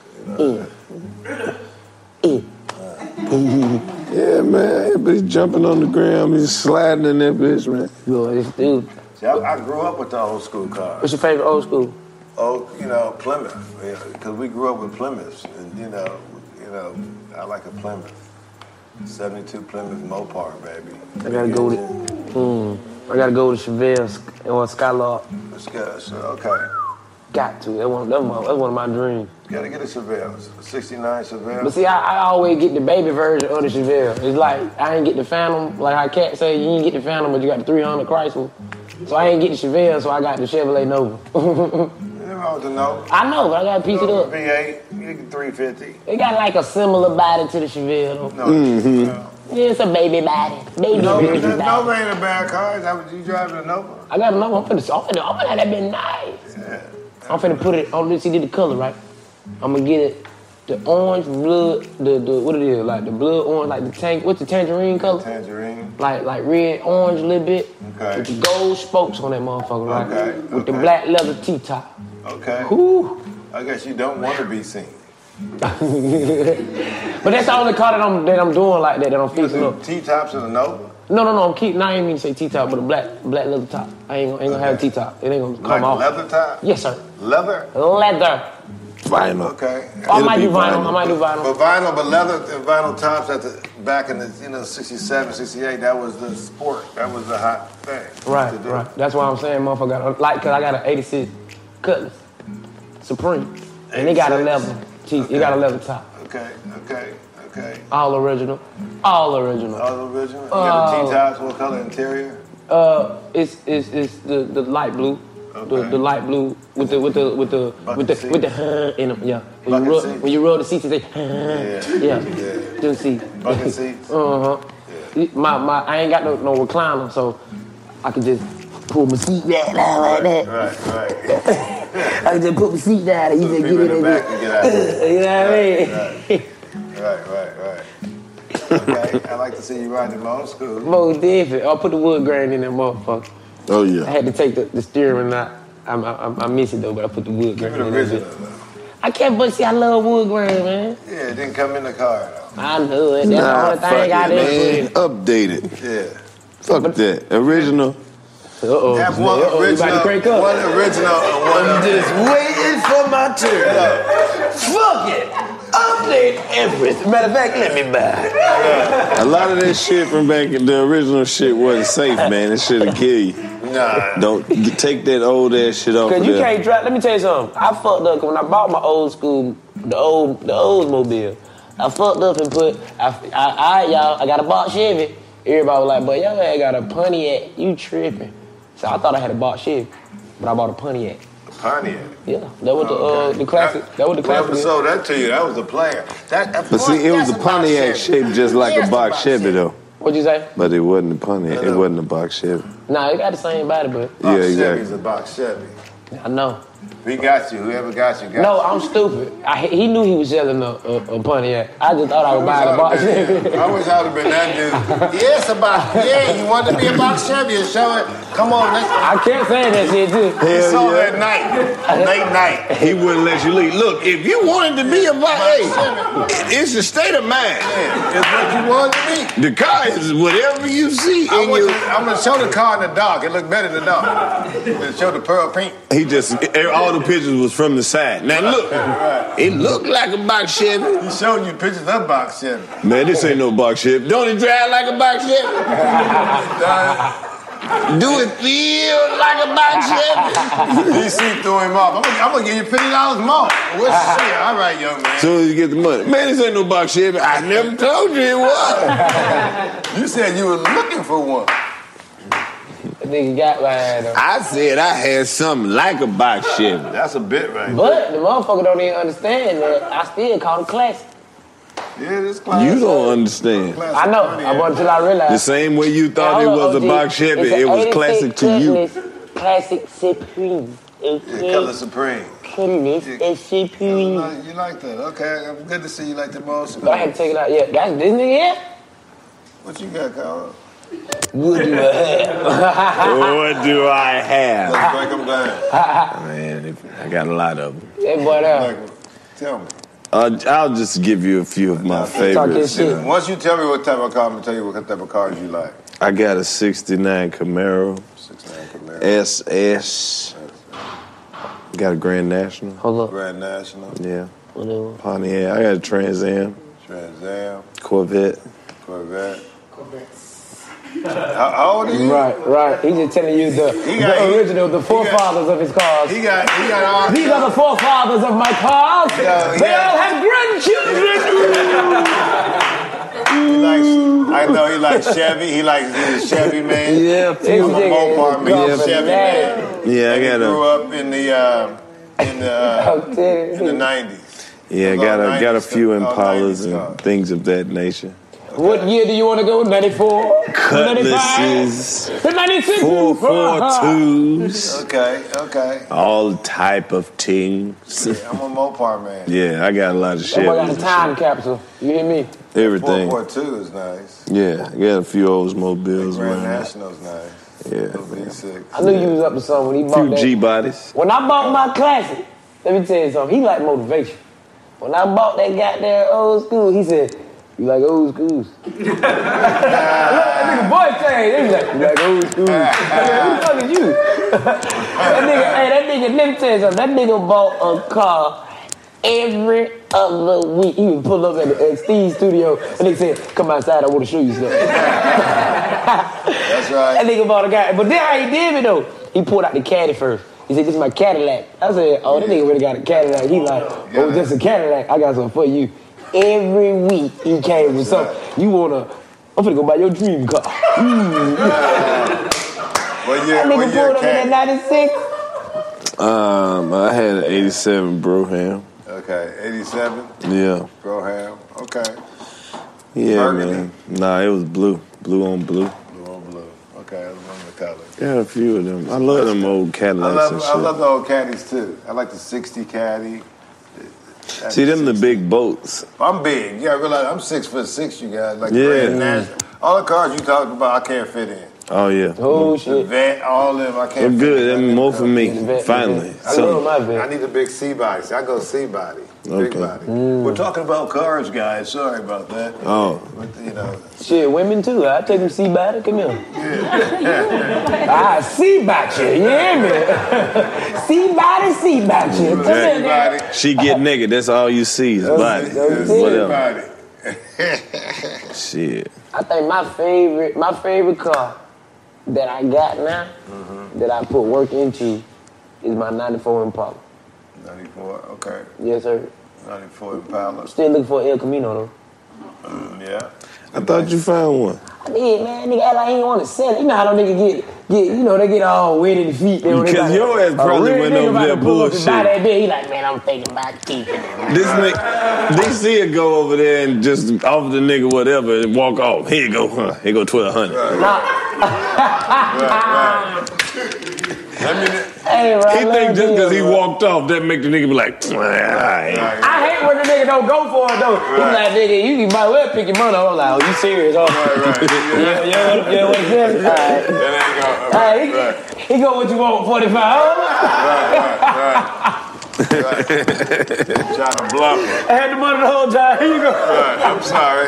[SPEAKER 2] Yeah, man. That bitch jumping on the ground, he's sliding in that bitch, man.
[SPEAKER 1] Yo, this dude.
[SPEAKER 3] See, I, I grew up with the old school cars.
[SPEAKER 1] What's your favorite old school?
[SPEAKER 3] Oh, you know, Plymouth. Because we grew up with Plymouths. And, you know, you know, I like a Plymouth. seventy-two Plymouth Mopar, baby.
[SPEAKER 1] I gotta go with it. Mm. I gotta go with Chevelle's or Skylark.
[SPEAKER 3] Let's go. So, okay.
[SPEAKER 1] Got to. That's one, that's one, that's one of my dreams.
[SPEAKER 3] Gotta get a Chevelle. sixty-nine Chevelle.
[SPEAKER 1] But see, I, I always get the baby version of the Chevelle. It's like, I ain't get the Phantom. Like how Cat say, you ain't get the Phantom, but you got the three hundred Chrysler. So I ain't get the Chevelle, so I got the Chevrolet Nova.
[SPEAKER 3] Nothing wrong with the Nova.
[SPEAKER 1] I know, but I gotta piece it up.
[SPEAKER 3] V eight, you get three fifty.
[SPEAKER 1] It got like a similar body to the Chevelle, though.
[SPEAKER 3] No, no.
[SPEAKER 1] Yeah, it's a baby body. Baby
[SPEAKER 3] Nova,
[SPEAKER 1] baby
[SPEAKER 3] that
[SPEAKER 1] body.
[SPEAKER 3] Nova ain't a bad car. Is that what you driving a Nova?
[SPEAKER 1] I got another one. I'm finna, I'm finna, I'm finna have that been nice.
[SPEAKER 3] Yeah.
[SPEAKER 1] I'm finna put it on this. See, did the color, right? I'm gonna get it, the orange blood, the, the, what it is, like the blood orange, like the tank, what's the tangerine color?
[SPEAKER 3] Tangerine.
[SPEAKER 1] Like, like red, orange a little bit.
[SPEAKER 3] Okay.
[SPEAKER 1] With the gold spokes on that motherfucker, right?
[SPEAKER 3] Okay,
[SPEAKER 1] With the
[SPEAKER 3] okay.
[SPEAKER 1] black leather T-top.
[SPEAKER 3] Okay.
[SPEAKER 1] Whew.
[SPEAKER 3] I guess you don't want to be seen.
[SPEAKER 1] But that's the only car that I'm, that I'm doing like that, that I'm fixing up.
[SPEAKER 3] T-tops in a Nova?
[SPEAKER 1] No, no, no, I'm keep, no, I ain't mean to say T-top, but a black, black leather top. I ain't, gonna- ain't gonna have a T-top. It ain't gonna come
[SPEAKER 3] Like
[SPEAKER 1] off.
[SPEAKER 3] leather top?
[SPEAKER 1] Yes, sir.
[SPEAKER 3] Leather?
[SPEAKER 1] Leather.
[SPEAKER 2] Vinyl.
[SPEAKER 3] Okay.
[SPEAKER 1] Oh, I
[SPEAKER 2] It'll
[SPEAKER 1] might
[SPEAKER 2] be
[SPEAKER 1] do vinyl.
[SPEAKER 2] vinyl.
[SPEAKER 1] I might do vinyl.
[SPEAKER 3] But vinyl, but leather and vinyl tops at the back in the you know sixty-seven, sixty-eight, that was the sport. That was the hot thing.
[SPEAKER 1] Right,
[SPEAKER 3] to do.
[SPEAKER 1] right. That's why I'm saying, motherfucker, got a, like, cause I got an eighty-six Cutlass Supreme, and it got a
[SPEAKER 3] eighty-six?
[SPEAKER 1] leather. T, it got a leather top.
[SPEAKER 3] Okay, okay, okay.
[SPEAKER 1] All original. All original.
[SPEAKER 3] All original. You got
[SPEAKER 1] Oh.
[SPEAKER 3] the T-tops. What color interior?
[SPEAKER 1] Uh, it's it's it's the, the light blue. The,
[SPEAKER 3] Okay.
[SPEAKER 1] the light blue with the with the with the
[SPEAKER 3] Bucket
[SPEAKER 1] with the
[SPEAKER 3] seats.
[SPEAKER 1] with the huh in them. Yeah. When
[SPEAKER 3] Bucket
[SPEAKER 1] you roll
[SPEAKER 3] seats.
[SPEAKER 1] when you roll the seats, they huh.
[SPEAKER 3] Yeah.
[SPEAKER 1] Yeah.
[SPEAKER 3] Yeah.
[SPEAKER 1] Just see.
[SPEAKER 3] Bucket seats.
[SPEAKER 1] Uh huh. My my I ain't got no, no recliner, so I can just pull my seat down like that.
[SPEAKER 3] Right, right.
[SPEAKER 1] I can just put my seat down and you just
[SPEAKER 3] People
[SPEAKER 1] get
[SPEAKER 3] in
[SPEAKER 1] in
[SPEAKER 3] the
[SPEAKER 1] there.
[SPEAKER 3] back can get out of there.
[SPEAKER 1] You know what I mean?
[SPEAKER 3] Right, right, right. Okay, I like to see you riding my old school.
[SPEAKER 1] Most definitely. I'll put the wood grain in that motherfucker.
[SPEAKER 2] Oh,
[SPEAKER 1] I
[SPEAKER 2] yeah.
[SPEAKER 1] had to take the, the steering out. I, I, I miss it though, but I put the wood
[SPEAKER 3] Keep
[SPEAKER 1] grain
[SPEAKER 3] it
[SPEAKER 1] in
[SPEAKER 3] original,
[SPEAKER 1] it.
[SPEAKER 3] though.
[SPEAKER 1] I can't, but see, I love wood grain, man.
[SPEAKER 3] Yeah, it didn't come in the car, though.
[SPEAKER 1] I know it. That's
[SPEAKER 2] Nah,
[SPEAKER 1] the only
[SPEAKER 2] fuck
[SPEAKER 1] thing I
[SPEAKER 2] it,
[SPEAKER 1] did.
[SPEAKER 2] man. Update it.
[SPEAKER 3] Yeah.
[SPEAKER 2] Fuck that. Original.
[SPEAKER 1] Uh-oh.
[SPEAKER 3] Have one
[SPEAKER 1] Uh-oh, you
[SPEAKER 3] original,
[SPEAKER 1] about to crank up.
[SPEAKER 3] one original, and one
[SPEAKER 1] I'm just waiting for my turn. Fuck it. Update everything. Matter of fact, let me buy.
[SPEAKER 2] A lot of that shit from back in the original shit wasn't safe, man. It should have killed you.
[SPEAKER 3] Nah.
[SPEAKER 2] Don't take that old ass shit off
[SPEAKER 1] Cause
[SPEAKER 2] of
[SPEAKER 1] you
[SPEAKER 2] there.
[SPEAKER 1] can't drive. Let me tell you something. I fucked up 'cause when I bought my old school, the old, the Oldsmobile. I fucked up and put. I, I, I y'all. I got a Bosch Chevy. Everybody was like, "But y'all ain't got a Pontiac. You tripping?" So I thought I had a Bosch Chevy, but I bought a Pontiac.
[SPEAKER 3] Pontiac.
[SPEAKER 1] Yeah, that was the uh, the classic. That, that was the classic.
[SPEAKER 3] Whoever sold that to you, that was the player. That, of
[SPEAKER 2] But
[SPEAKER 3] course,
[SPEAKER 2] see, it was
[SPEAKER 3] that's
[SPEAKER 2] a Pontiac shape just like
[SPEAKER 3] Yes,
[SPEAKER 2] a box
[SPEAKER 3] box
[SPEAKER 2] Chevy,
[SPEAKER 3] Chevy.
[SPEAKER 2] though.
[SPEAKER 1] What'd you say?
[SPEAKER 2] But it wasn't a Pontiac. It wasn't a box Chevy.
[SPEAKER 1] Nah, it got the same body, but
[SPEAKER 3] Box
[SPEAKER 2] Yeah, exactly.
[SPEAKER 3] Chevy's a box Chevy.
[SPEAKER 1] I know.
[SPEAKER 3] We got you. Whoever got you, got
[SPEAKER 1] No,
[SPEAKER 3] you.
[SPEAKER 1] I'm stupid. I, he knew he was selling a, a, a Pontiac. I just thought I was buying a box Chevy.
[SPEAKER 3] I wish I would have been that dude. Yes, about yeah. He wanted to be a box Chevy and show it. Come on, let's.
[SPEAKER 1] I kept saying that shit too.
[SPEAKER 3] He
[SPEAKER 2] Hell
[SPEAKER 3] saw
[SPEAKER 2] yeah.
[SPEAKER 3] that night, late night.
[SPEAKER 2] He wouldn't let you leave. Look, if you wanted to be a box, hey, it's a state of mind.
[SPEAKER 3] Yeah, it's what you wanted to be.
[SPEAKER 2] The car is whatever you see
[SPEAKER 3] I
[SPEAKER 2] in
[SPEAKER 3] want
[SPEAKER 2] your.
[SPEAKER 3] you, I'm gonna show the car in the dark. It looked better in the dark. It show the pearl pink.
[SPEAKER 2] He just all the pictures was from the side. Now look, it looked like a box Chevy.
[SPEAKER 3] He's showing you pictures of box Chevy.
[SPEAKER 2] Man, this ain't no box Chevy. Don't it drive like a box Chevy? Do it feel like a box Chevy?
[SPEAKER 3] D C threw him off. I'm gonna, I'm gonna give you fifty dollars more. What's shit? All right, young man.
[SPEAKER 2] As soon as you get the money, man, this ain't no box Chevy. I never told you it was.
[SPEAKER 3] You said you were looking for one.
[SPEAKER 1] That nigga got behind him.
[SPEAKER 2] I said I had something like a box Chevy.
[SPEAKER 3] That's a bit right.
[SPEAKER 1] But the motherfucker don't even understand that I still call it classic.
[SPEAKER 3] Yeah, this class.
[SPEAKER 2] You don't understand.
[SPEAKER 1] I know. I bought until I realized.
[SPEAKER 2] The same way you thought it
[SPEAKER 1] Hold on,
[SPEAKER 2] was a
[SPEAKER 1] O G.
[SPEAKER 2] box Chevy,
[SPEAKER 1] It's a
[SPEAKER 2] it was
[SPEAKER 1] eighty-six
[SPEAKER 2] classic to you.
[SPEAKER 1] Cutlass Classic Supreme.
[SPEAKER 3] Yeah, Color Supreme.
[SPEAKER 1] Cutlass is
[SPEAKER 3] You
[SPEAKER 1] Supreme.
[SPEAKER 3] like, you like that? Okay, I'm good to see you like the most.
[SPEAKER 1] I had to take it out. Yeah, that's this nigga here.
[SPEAKER 3] What you got, Carl?
[SPEAKER 1] What do I have?
[SPEAKER 2] What do I have?
[SPEAKER 3] Let's break them down.
[SPEAKER 2] Man, if- I got a lot of them.
[SPEAKER 1] That boy there.
[SPEAKER 3] Like, tell me.
[SPEAKER 2] Uh, I'll just give you a few of my
[SPEAKER 1] Talk his
[SPEAKER 2] favorites.
[SPEAKER 1] shit.
[SPEAKER 3] Once you tell me what type of car, I'm gonna tell you what type of cars you like.
[SPEAKER 2] I got a sixty-nine Camaro,
[SPEAKER 3] sixty-nine Camaro,
[SPEAKER 2] S S. Got a Grand National.
[SPEAKER 1] Hold up.
[SPEAKER 3] Grand National,
[SPEAKER 2] Yeah.
[SPEAKER 1] Whatever.
[SPEAKER 2] Pontiac. I got a Trans Am,
[SPEAKER 3] Trans Am,
[SPEAKER 2] Corvette.
[SPEAKER 3] Corvette. How, how old are you?
[SPEAKER 1] Right, right. He's just telling you the,
[SPEAKER 3] He got-
[SPEAKER 1] the
[SPEAKER 3] he-
[SPEAKER 1] original, the forefathers of his cars.
[SPEAKER 3] He got, he got all.
[SPEAKER 1] These are the forefathers of my cars.
[SPEAKER 3] Yeah,
[SPEAKER 1] they
[SPEAKER 3] yeah.
[SPEAKER 1] all have grandchildren.
[SPEAKER 3] He likes, I know he likes Chevy. He likes he's a Chevy man.
[SPEAKER 2] Yeah,
[SPEAKER 1] This
[SPEAKER 3] I'm a
[SPEAKER 1] nigga
[SPEAKER 3] Mopar
[SPEAKER 1] is
[SPEAKER 3] man,
[SPEAKER 1] gone
[SPEAKER 3] Chevy
[SPEAKER 1] fanatic.
[SPEAKER 3] man.
[SPEAKER 2] Yeah, I
[SPEAKER 3] And he
[SPEAKER 2] got
[SPEAKER 3] grew
[SPEAKER 2] a.
[SPEAKER 3] up in the uh, in the uh,
[SPEAKER 1] I'm telling
[SPEAKER 3] in the
[SPEAKER 1] you.
[SPEAKER 3] nineties.
[SPEAKER 2] Yeah, I
[SPEAKER 3] Those
[SPEAKER 2] got
[SPEAKER 3] all
[SPEAKER 2] a got a
[SPEAKER 3] nineties
[SPEAKER 2] few
[SPEAKER 3] all
[SPEAKER 2] Impalas
[SPEAKER 3] nineties
[SPEAKER 2] and
[SPEAKER 3] cars.
[SPEAKER 2] things of that nature.
[SPEAKER 1] What year do you want to go? ninety-four?
[SPEAKER 2] Cutlasses,
[SPEAKER 1] The ninety-six?
[SPEAKER 2] four four twos,
[SPEAKER 3] Okay, okay.
[SPEAKER 2] all type of things.
[SPEAKER 3] Yeah, I'm a Mopar man.
[SPEAKER 2] Yeah, I got a lot of
[SPEAKER 1] That boy got a
[SPEAKER 2] Chevys,
[SPEAKER 1] time capsule. You hear me?
[SPEAKER 2] everything.
[SPEAKER 3] four forty-two is nice.
[SPEAKER 2] Yeah, I got a few Oldsmobiles,
[SPEAKER 3] Grand
[SPEAKER 2] man.
[SPEAKER 3] National's nice.
[SPEAKER 2] Yeah,
[SPEAKER 3] V six.
[SPEAKER 1] I knew you was up to something when he
[SPEAKER 2] a
[SPEAKER 1] bought
[SPEAKER 2] few
[SPEAKER 1] that.
[SPEAKER 2] G bodies.
[SPEAKER 1] When I bought my classic, let me tell you something. He like motivation. When I bought that goddamn old school, he said, "You like old schools?" Look, that nigga voice changed. He was like, "You like old schools?" I said, "Who the fuck is you?" That nigga, hey, that nigga, let me tell you something. That nigga bought a car every other week. He would pull up at, the, at Steve's studio and they said, "Come outside, I want to show you something."
[SPEAKER 3] That's right.
[SPEAKER 1] That nigga bought a guy. But then how he did me though, he pulled out the caddy first. He said, "This is my Cadillac." I said, "Oh, that nigga really got a Cadillac." He like, "Oh, just a Cadillac. I got something for you." Every week he came with something. You wanna, I'm finna go buy your dream car. Mm.
[SPEAKER 3] What year?
[SPEAKER 1] That
[SPEAKER 3] What
[SPEAKER 1] nigga
[SPEAKER 3] year
[SPEAKER 1] pulled up in that
[SPEAKER 3] came?
[SPEAKER 1] ninety-six.
[SPEAKER 2] Um, I had an eighty-seven Broham.
[SPEAKER 3] Okay, eighty-seven.
[SPEAKER 2] Yeah,
[SPEAKER 3] Broham. Okay.
[SPEAKER 2] yeah,
[SPEAKER 3] Burgundy.
[SPEAKER 2] man. Nah, it was blue, blue on blue.
[SPEAKER 3] Blue on blue. Okay, I remember the color.
[SPEAKER 2] Got a few of them. I love them old
[SPEAKER 3] I
[SPEAKER 2] Cadillacs and
[SPEAKER 3] love,
[SPEAKER 2] shit.
[SPEAKER 3] I love the old caddies too. I like the sixty caddy.
[SPEAKER 2] See them the big boats.
[SPEAKER 3] I'm big. You gotta realize I'm six foot six. You guys like
[SPEAKER 2] Yeah.
[SPEAKER 3] Grand National. All the cars you talked about, I can't fit in.
[SPEAKER 2] Oh yeah,
[SPEAKER 1] Oh
[SPEAKER 3] The
[SPEAKER 1] shit.
[SPEAKER 3] vet, all of them, I
[SPEAKER 2] they're
[SPEAKER 3] can't. fit
[SPEAKER 2] good.
[SPEAKER 3] in.
[SPEAKER 2] Them more for me.
[SPEAKER 1] vet,
[SPEAKER 2] Finally,
[SPEAKER 1] I love
[SPEAKER 2] so
[SPEAKER 1] my
[SPEAKER 3] I
[SPEAKER 1] vet.
[SPEAKER 3] need a big C body. See, I go C body, big
[SPEAKER 2] Okay.
[SPEAKER 3] body.
[SPEAKER 1] Mm.
[SPEAKER 3] We're talking about cars, guys. Sorry about that.
[SPEAKER 2] oh,
[SPEAKER 3] But, you know,
[SPEAKER 1] Shit, women too. I take them see about it. Come here. I see about you. You hear me? See body, see about you. Come here,
[SPEAKER 3] C
[SPEAKER 1] nigga.
[SPEAKER 3] body,
[SPEAKER 2] she get naked. That's all you see is body.
[SPEAKER 1] that's
[SPEAKER 3] C
[SPEAKER 1] it.
[SPEAKER 2] Whatever.
[SPEAKER 3] body.
[SPEAKER 2] Shit.
[SPEAKER 1] I think my favorite, my favorite car that I got now, that I put work into, is my ninety-four Impala.
[SPEAKER 3] ninety-four. Okay,
[SPEAKER 1] Yes, sir.
[SPEAKER 3] ninety-four Impala.
[SPEAKER 1] Still looking for El Camino though.
[SPEAKER 3] Mm, yeah.
[SPEAKER 2] I thought you found one.
[SPEAKER 1] I did, man. Nigga act like he ain't want to sell it. You know how them niggas get get, you know, they get all wet in the feet.
[SPEAKER 2] Because your ass probably went over there bullshit.
[SPEAKER 1] That bit, he like, man, I'm thinking about keeping him.
[SPEAKER 2] This nigga, they see it go over there and just offer the nigga whatever and walk off. Here you go, huh? Here go twelve hundred.
[SPEAKER 3] Right. right, right. Let me,
[SPEAKER 1] hey, right,
[SPEAKER 2] he think just because he walked off, that make the nigga be like, all right.
[SPEAKER 1] I hate when the nigga don't go for it though. He be like, nigga, you can might well pick your money up. I'm like, oh, you serious? Oh, right, right. yeah, yeah, yeah, what he said? All right.
[SPEAKER 3] That ain't go.
[SPEAKER 1] All right, he,
[SPEAKER 3] right.
[SPEAKER 1] he go what you want, forty-five.
[SPEAKER 3] Right, right, right. right. Trying to bluff him.
[SPEAKER 1] I had the money the whole time. Here you go.
[SPEAKER 3] Right, I'm sorry.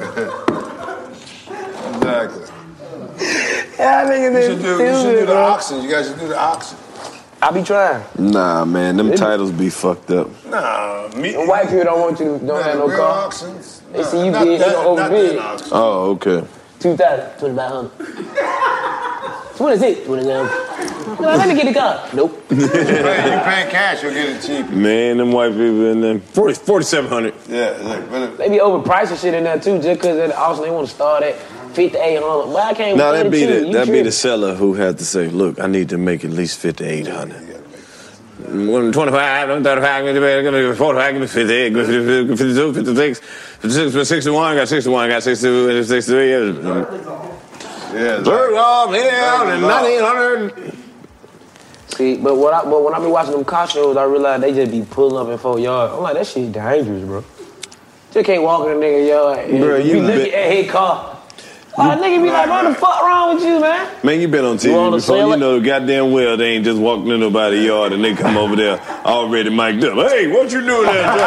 [SPEAKER 3] Exactly.
[SPEAKER 1] Yeah, niggas
[SPEAKER 3] You
[SPEAKER 1] is
[SPEAKER 3] should do, you
[SPEAKER 1] stupid,
[SPEAKER 3] should do the
[SPEAKER 1] bro.
[SPEAKER 3] auctions. You guys should do the auction.
[SPEAKER 1] I be trying.
[SPEAKER 2] Nah, man, them titles be fucked up.
[SPEAKER 3] Nah, me.
[SPEAKER 1] And white people don't want you to don't
[SPEAKER 3] Nah,
[SPEAKER 1] have no
[SPEAKER 3] real
[SPEAKER 1] car.
[SPEAKER 3] auctions.
[SPEAKER 1] They see you
[SPEAKER 3] not
[SPEAKER 1] big,
[SPEAKER 3] that,
[SPEAKER 1] you don't
[SPEAKER 3] not
[SPEAKER 1] overbid.
[SPEAKER 3] that auction.
[SPEAKER 2] Oh, okay.
[SPEAKER 1] Two thousand, twenty-five hundred. twenty-six, twenty-seven. Let me get the car. Nope.
[SPEAKER 3] You pay, you pay cash, you'll get it cheap.
[SPEAKER 2] Man, them white people in there. forty, forty-seven hundred.
[SPEAKER 3] Yeah, look, but it,
[SPEAKER 1] They be overpricing shit in there too, just because at the auction they want to start at fifty-eight hundred. Well, I can't.
[SPEAKER 2] No, that be the
[SPEAKER 1] you
[SPEAKER 2] that be
[SPEAKER 1] tripping.
[SPEAKER 2] the seller who had to say, look, I need to make at least fifty-eight hundred. One twenty-five, one thirty-five, forty-five, give me fifty-eight, give me fifty-two, fifty-six, fifty-six, sixty-one, got sixty-one, got sixty-two, sixty-three.
[SPEAKER 3] yeah,
[SPEAKER 2] Third off, yeah, and nineteen hundred.
[SPEAKER 1] See, but what I but when I be watching them car shows, I realize they just be pulling up in four yards. I'm like, that shit dangerous, bro. Just can't walk in a nigga yard and
[SPEAKER 2] Bro, you
[SPEAKER 1] be looking
[SPEAKER 2] bet-
[SPEAKER 1] at his car. Oh, nigga be like, what the fuck wrong with you, man?
[SPEAKER 2] Man, you been on T V
[SPEAKER 1] You wanna
[SPEAKER 2] before.
[SPEAKER 1] sell
[SPEAKER 2] You
[SPEAKER 1] it?
[SPEAKER 2] know goddamn well they ain't just walking in nobody's yard and they come over there already mic'd up. Hey, what you doing there?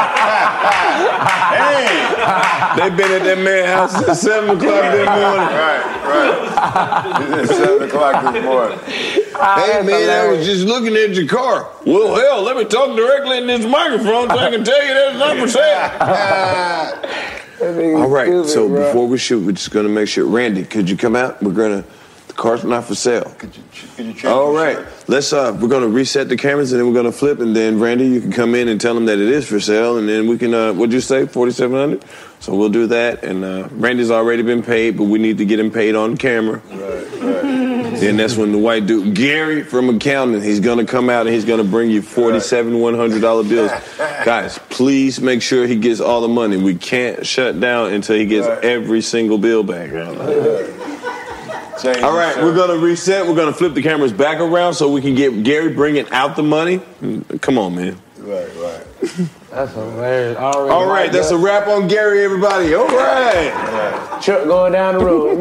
[SPEAKER 2] Hey, they been at that man's house since seven o'clock that morning.
[SPEAKER 3] Right, right. It's at seven o'clock this morning.
[SPEAKER 2] Hey man, I was just looking at your car. Well, hell, let me talk directly in this microphone so I can tell you that it's not for sale. All right,
[SPEAKER 1] Stupid,
[SPEAKER 2] so
[SPEAKER 1] bro.
[SPEAKER 2] before we shoot, we're just gonna make sure. Randy, could you come out? We're gonna. The car's not for sale.
[SPEAKER 3] Could you, could you change
[SPEAKER 2] All
[SPEAKER 3] your
[SPEAKER 2] right,
[SPEAKER 3] shirt?
[SPEAKER 2] let's. Uh, we're gonna reset the cameras and then we're gonna flip, and then Randy, you can come in and tell them that it is for sale, and then we can. Uh, what'd you say? Forty-seven hundred. So we'll do that, and uh, Randy's already been paid, but we need to get him paid on camera.
[SPEAKER 3] Right, right.
[SPEAKER 2] Then that's when the white dude, Gary from accounting, he's gonna come out and he's gonna bring you forty-seven one hundred dollar bills. Guys, please make sure he gets all the money. We can't shut down until he gets
[SPEAKER 3] Right.
[SPEAKER 2] every single bill back.
[SPEAKER 3] Change
[SPEAKER 2] All
[SPEAKER 3] your
[SPEAKER 2] right,
[SPEAKER 3] shirt.
[SPEAKER 2] we're gonna reset. We're gonna flip the cameras back around so we can get Gary bringing out the money. Come on, man.
[SPEAKER 3] Right, right.
[SPEAKER 1] That's hilarious. Already
[SPEAKER 2] All right,
[SPEAKER 1] mic'd
[SPEAKER 2] that's a
[SPEAKER 1] up.
[SPEAKER 2] wrap on Gary, everybody. All right.
[SPEAKER 1] Truck going down the road.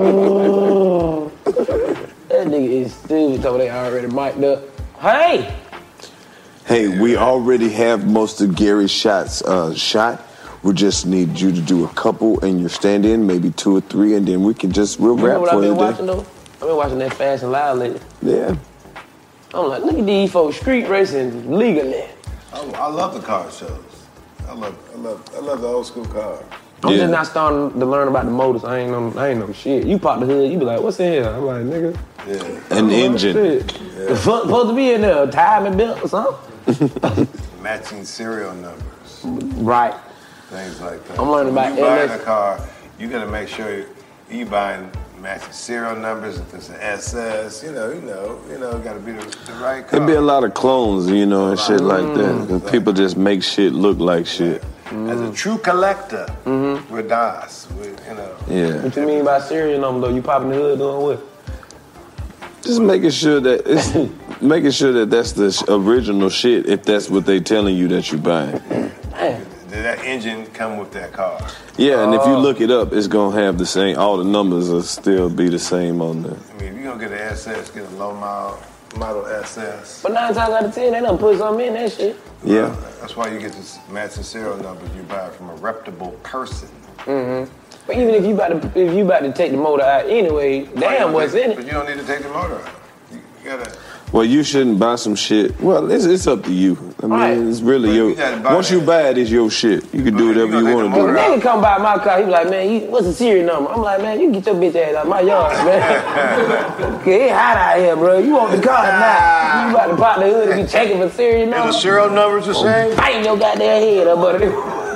[SPEAKER 1] That nigga is stupid. So they already mic'd up. Hey!
[SPEAKER 2] Hey, we already have most of Gary's shots uh, shot. We just need you to do a couple and you're stand-in, maybe two or three, and then we can just real
[SPEAKER 1] You know
[SPEAKER 2] rap
[SPEAKER 1] what I've
[SPEAKER 2] for
[SPEAKER 1] been
[SPEAKER 2] you
[SPEAKER 1] watching
[SPEAKER 2] today.
[SPEAKER 1] though? I've been watching that Fast and Loud lately.
[SPEAKER 2] Yeah.
[SPEAKER 1] I'm like, look at these folks street racing legally.
[SPEAKER 3] I, I love the car shows. I love, I love, I love the old school car.
[SPEAKER 1] I'm
[SPEAKER 2] Yeah.
[SPEAKER 1] just not starting to learn about the motors. I ain't know, I ain't know shit. You pop the hood, you be like, what's in here? I'm like, nigga.
[SPEAKER 3] Yeah.
[SPEAKER 2] An
[SPEAKER 1] what
[SPEAKER 2] engine.
[SPEAKER 1] shit? The fuck supposed to be in there? A timing belt or something?
[SPEAKER 3] Matching serial numbers,
[SPEAKER 1] Right.
[SPEAKER 3] things like that.
[SPEAKER 1] I'm learning
[SPEAKER 3] when
[SPEAKER 1] about
[SPEAKER 3] you buying
[SPEAKER 1] L S.
[SPEAKER 3] a car, you gotta make sure you, you buying matching serial numbers. If it's an S S, you know, you know, you know, gotta be the, the right car.
[SPEAKER 2] There'd be a lot of clones, you know, and shit like that. 'Cause people just make shit look like shit.
[SPEAKER 3] As a true collector, we're DOS. We, you know.
[SPEAKER 2] Yeah.
[SPEAKER 1] What you mean by serial number though? You popping the hood doing what?
[SPEAKER 2] Just making sure that it's making sure that that's the sh- original shit. If that's what they telling you that you're buying.
[SPEAKER 1] Damn.
[SPEAKER 3] Did that engine come with that car?
[SPEAKER 2] Yeah, and if you look it up, it's gonna have the same. All the numbers will still be the same on there.
[SPEAKER 3] I mean, if you're gonna get an S S, get a low mile model S S.
[SPEAKER 1] But nine times out of ten, they done put something in that shit.
[SPEAKER 2] Yeah.
[SPEAKER 3] That's why you get this matching serial numbers. You buy it from a reputable person.
[SPEAKER 1] But even if you about to if you about to take the motor out anyway, damn what's in
[SPEAKER 3] But
[SPEAKER 1] it.
[SPEAKER 3] you don't need to take the motor out. You gotta.
[SPEAKER 2] Well, you shouldn't buy some shit. Well, it's, it's up to you. I mean,
[SPEAKER 1] Right.
[SPEAKER 2] it's really
[SPEAKER 3] But
[SPEAKER 2] your.
[SPEAKER 3] you gotta buy
[SPEAKER 2] Once you
[SPEAKER 3] that.
[SPEAKER 2] buy it, it's your shit. You can do
[SPEAKER 3] Okay,
[SPEAKER 2] whatever
[SPEAKER 3] you
[SPEAKER 2] you
[SPEAKER 3] gonna
[SPEAKER 2] want
[SPEAKER 3] take
[SPEAKER 2] to
[SPEAKER 3] the
[SPEAKER 2] do.
[SPEAKER 3] motor
[SPEAKER 1] Nigga come by my car, he be like, man, you, what's the serial number? I'm like, man, you get your bitch ass out my yard, man. Okay, it hot out here, bro. You want the car now? You about to pop the hood and be checking for serial
[SPEAKER 3] And the
[SPEAKER 1] number?
[SPEAKER 3] serial numbers the same?
[SPEAKER 1] I ain't your goddamn head up, buddy.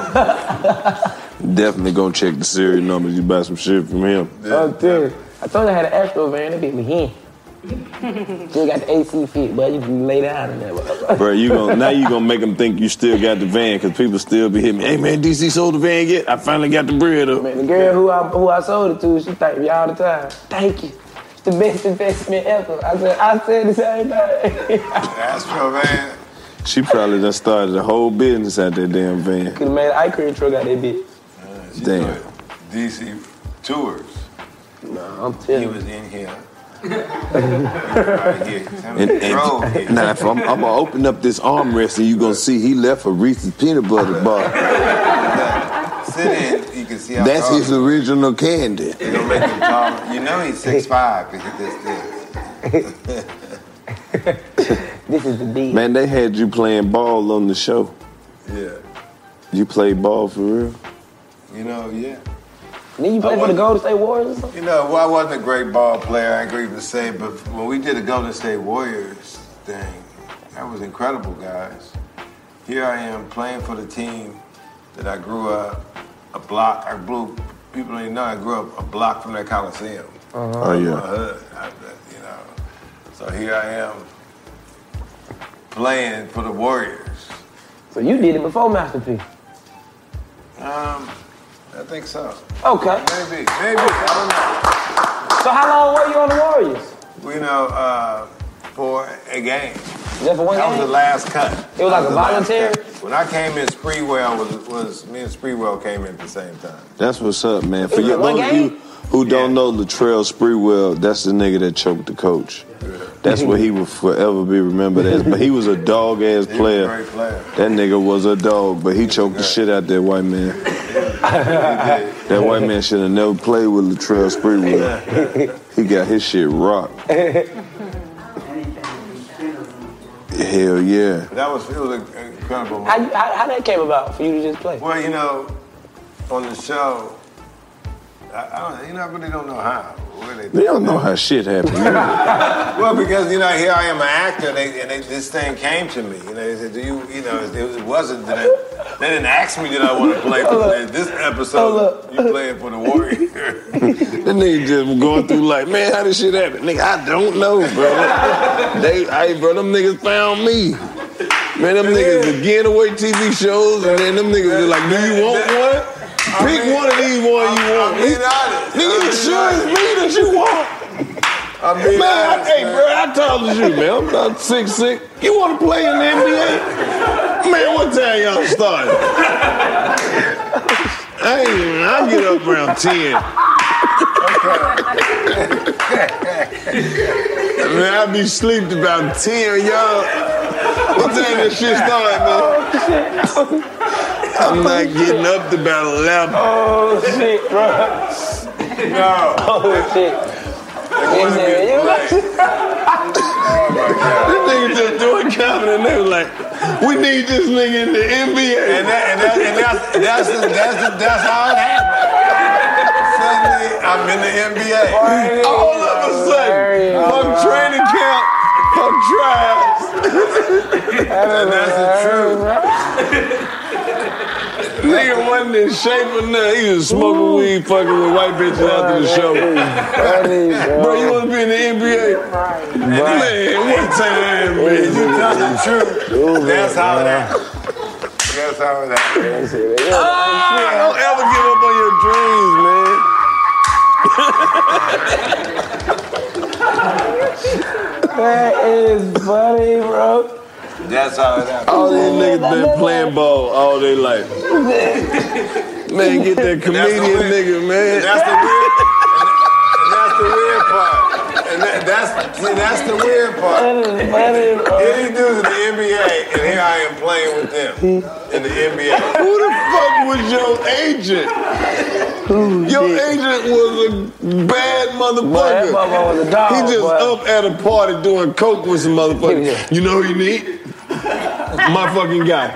[SPEAKER 2] Definitely gonna check the serial numbers. You buy some shit from him.
[SPEAKER 1] I'm telling you. I told you I had an Astro van. That bitch was in. Still got the A C fit, but you can lay down in there.
[SPEAKER 2] Bro, you gonna, now you gonna make them think you still got the van, because people still be hitting me. Hey, man, D C sold the van yet? I finally got the bread up.
[SPEAKER 1] Man, the girl who I, who I sold it to, she thank me all the time. Thank you. It's the best investment ever. I said, I said the same thing.
[SPEAKER 3] Astro van.
[SPEAKER 2] She probably done started a whole business out that damn van.
[SPEAKER 1] Could have made an ice cream truck out that bitch.
[SPEAKER 3] Uh, she
[SPEAKER 2] Damn.
[SPEAKER 3] D C tours.
[SPEAKER 1] No, I'm telling
[SPEAKER 3] He
[SPEAKER 1] you.
[SPEAKER 3] was in here. right here.
[SPEAKER 2] And, and,
[SPEAKER 3] here.
[SPEAKER 2] now, if I'm, I'm gonna open up this armrest and you gonna see he left a Reese's peanut butter bar.
[SPEAKER 3] Sit in, you can see how
[SPEAKER 2] That's
[SPEAKER 3] tall
[SPEAKER 2] his
[SPEAKER 3] he is.
[SPEAKER 2] original candy.
[SPEAKER 3] You don't make him tall. You know he's six five to hit this thing.
[SPEAKER 1] This is the deal.
[SPEAKER 2] Man, they had you playing ball on the show.
[SPEAKER 3] Yeah.
[SPEAKER 2] You played ball for real?
[SPEAKER 3] You know, yeah.
[SPEAKER 1] Then you play for the Golden State Warriors or something?
[SPEAKER 3] You know, well, I wasn't a great ball player, I agree to say, but when we did the Golden State Warriors thing, that was incredible, guys. Here I am playing for the team that I grew up, a block, I blew, people don't even know I grew up a block from that Coliseum.
[SPEAKER 2] Uh-huh. Oh, yeah.
[SPEAKER 3] My hood, I, you know. So here I am playing for the Warriors.
[SPEAKER 1] So you did it before Master P?
[SPEAKER 3] Um, I think so.
[SPEAKER 1] Okay.
[SPEAKER 3] Maybe, maybe, I don't know.
[SPEAKER 1] So how long were you on the Warriors?
[SPEAKER 3] You know, uh, for a game.
[SPEAKER 1] Just for one
[SPEAKER 3] that
[SPEAKER 1] game?
[SPEAKER 3] was the last cut.
[SPEAKER 1] It was like a
[SPEAKER 3] That the last
[SPEAKER 1] voluntary?
[SPEAKER 3] cut. When I came in, Spreewell was was me and Spreewell came in at the same time.
[SPEAKER 2] That's what's up, man. For
[SPEAKER 1] Is
[SPEAKER 2] you,
[SPEAKER 1] it one
[SPEAKER 2] those of
[SPEAKER 1] game?
[SPEAKER 2] you who don't know Latrell Sprewell, that's the nigga that choked the coach. That's what he will forever be remembered as. But he was a dog ass
[SPEAKER 3] He was a
[SPEAKER 2] player.
[SPEAKER 3] great player.
[SPEAKER 2] That nigga was a dog, but he choked the shit out that white man. That white man should have never played with Latrell Sprewell. He got his shit rocked. Hell yeah.
[SPEAKER 3] That was it was an incredible
[SPEAKER 1] How,
[SPEAKER 3] moment.
[SPEAKER 1] how, how that came about for you to just play?
[SPEAKER 3] Well, you know, on the show, I, I don't, you know, I really don't know how. Where they,
[SPEAKER 2] They don't know how shit happened.
[SPEAKER 3] Well, because, you know, here I am an actor, and, they, and they, this thing came to me. You know, they said, do you, you know, it, it wasn't that I, they didn't ask me did I want to play for this episode. You playing for the Warriors.
[SPEAKER 2] That nigga just going through like, man, how this shit happen? Nigga, I don't know, bro. They, hey, bro, them niggas found me. Man, them niggas would get away T V shows, and then them niggas was like, do you want one? Pick
[SPEAKER 3] mean,
[SPEAKER 2] one of these ones you want.
[SPEAKER 3] I'm being honest.
[SPEAKER 2] Nigga, you
[SPEAKER 3] I'm
[SPEAKER 2] sure it's
[SPEAKER 3] being
[SPEAKER 2] me that you want?
[SPEAKER 3] I'm being
[SPEAKER 2] Man, I,
[SPEAKER 3] honest,
[SPEAKER 2] hey,
[SPEAKER 3] man.
[SPEAKER 2] bro, I told you, man, I'm about six six. You want to play in the N B A? Man, what time y'all starting? I ain't even, I get up around ten. Man, I be sleeping about ten, y'all. What time that shit start, man? I'm not getting up to about eleven.
[SPEAKER 1] Oh, shit, bro.
[SPEAKER 3] No.
[SPEAKER 1] Oh, shit.
[SPEAKER 3] Wanted me to play. Oh, my God.
[SPEAKER 2] This nigga just doing comedy and they was like, we need this nigga in the N B A.
[SPEAKER 3] And, that, and, that, and that's, that's, the, that's, the, that's how it happened. Suddenly, I'm in the N B A.
[SPEAKER 2] All of a sudden, from training camp, from tryouts.
[SPEAKER 3] And that's the truth.
[SPEAKER 2] Nigga wasn't in shape or nothing. He was smoking weed, fucking with white bitches after the show. Bro, you want to be in the N B A? Man, what time, man?
[SPEAKER 3] You tell the truth. That's how it happened. That's how it happened.
[SPEAKER 2] Ah, don't ever give up on your dreams, man.
[SPEAKER 1] That is funny, bro.
[SPEAKER 3] That's how it happened.
[SPEAKER 2] All these niggas been playing ball all their life. Man, get that comedian nigga, man.
[SPEAKER 3] That's the weird. And that's the weird part. And that, that's see, that's the weird part. Here these dudes in the N B A, and here I am playing with them in the N B A.
[SPEAKER 2] Who the fuck was your agent? Your agent was a bad motherfucker.
[SPEAKER 1] Boy, that motherfucker was a dog,
[SPEAKER 2] He just
[SPEAKER 1] boy.
[SPEAKER 2] up at a party doing coke with some motherfuckers. You know who you need? My fucking guy.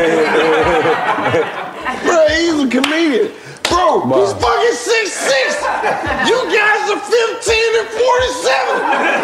[SPEAKER 2] Bro, he's a comedian. Bro, he's fucking six six. You guys are fifteen and forty-seven.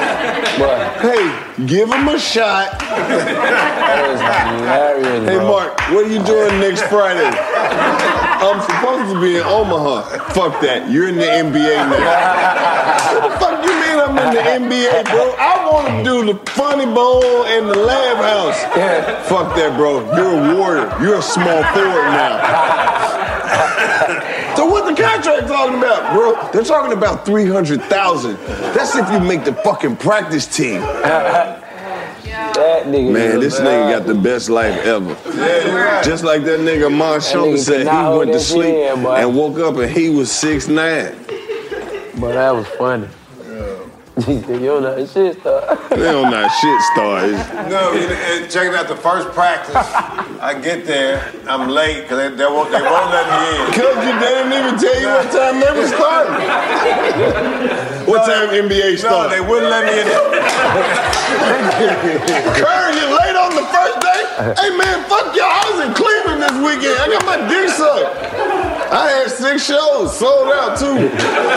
[SPEAKER 2] Hey, give him a shot.
[SPEAKER 1] Hilarious,
[SPEAKER 2] Hey,
[SPEAKER 1] bro.
[SPEAKER 2] Mark, what are you doing next Friday? I'm supposed to be in Omaha. Fuck that. You're in the N B A now. What the fuck you mean I'm in the N B A, bro, I want to do the funny bone and the lab house.
[SPEAKER 1] Yeah.
[SPEAKER 2] Fuck that, bro. You're a warrior. You're a small forward now. So what the contract talking about, bro? They're talking about three hundred thousand. That's if you make the fucking practice team.
[SPEAKER 1] That nigga
[SPEAKER 2] Man, this nigga got the best life ever. Just like that nigga Marshall
[SPEAKER 1] nigga
[SPEAKER 2] said,
[SPEAKER 1] cannot
[SPEAKER 2] he
[SPEAKER 1] hold
[SPEAKER 2] went to
[SPEAKER 1] that
[SPEAKER 2] sleep
[SPEAKER 1] shit in, boy.
[SPEAKER 2] and woke up and he was six nine.
[SPEAKER 1] But that was funny. You don't know that shit star.
[SPEAKER 2] They don't know shit stars.
[SPEAKER 3] No, and, and checking out the first practice, I get there, I'm late because they, they, won't, they won't let me in.
[SPEAKER 2] Cause you didn't even tell you what time they were starting. What time N B A
[SPEAKER 3] No,
[SPEAKER 2] started?
[SPEAKER 3] they wouldn't let me in.
[SPEAKER 2] Curry, you late on the first day? Hey man, fuck y'all. I was in Cleveland this weekend. I got my dick sucked. I had six shows, sold out too.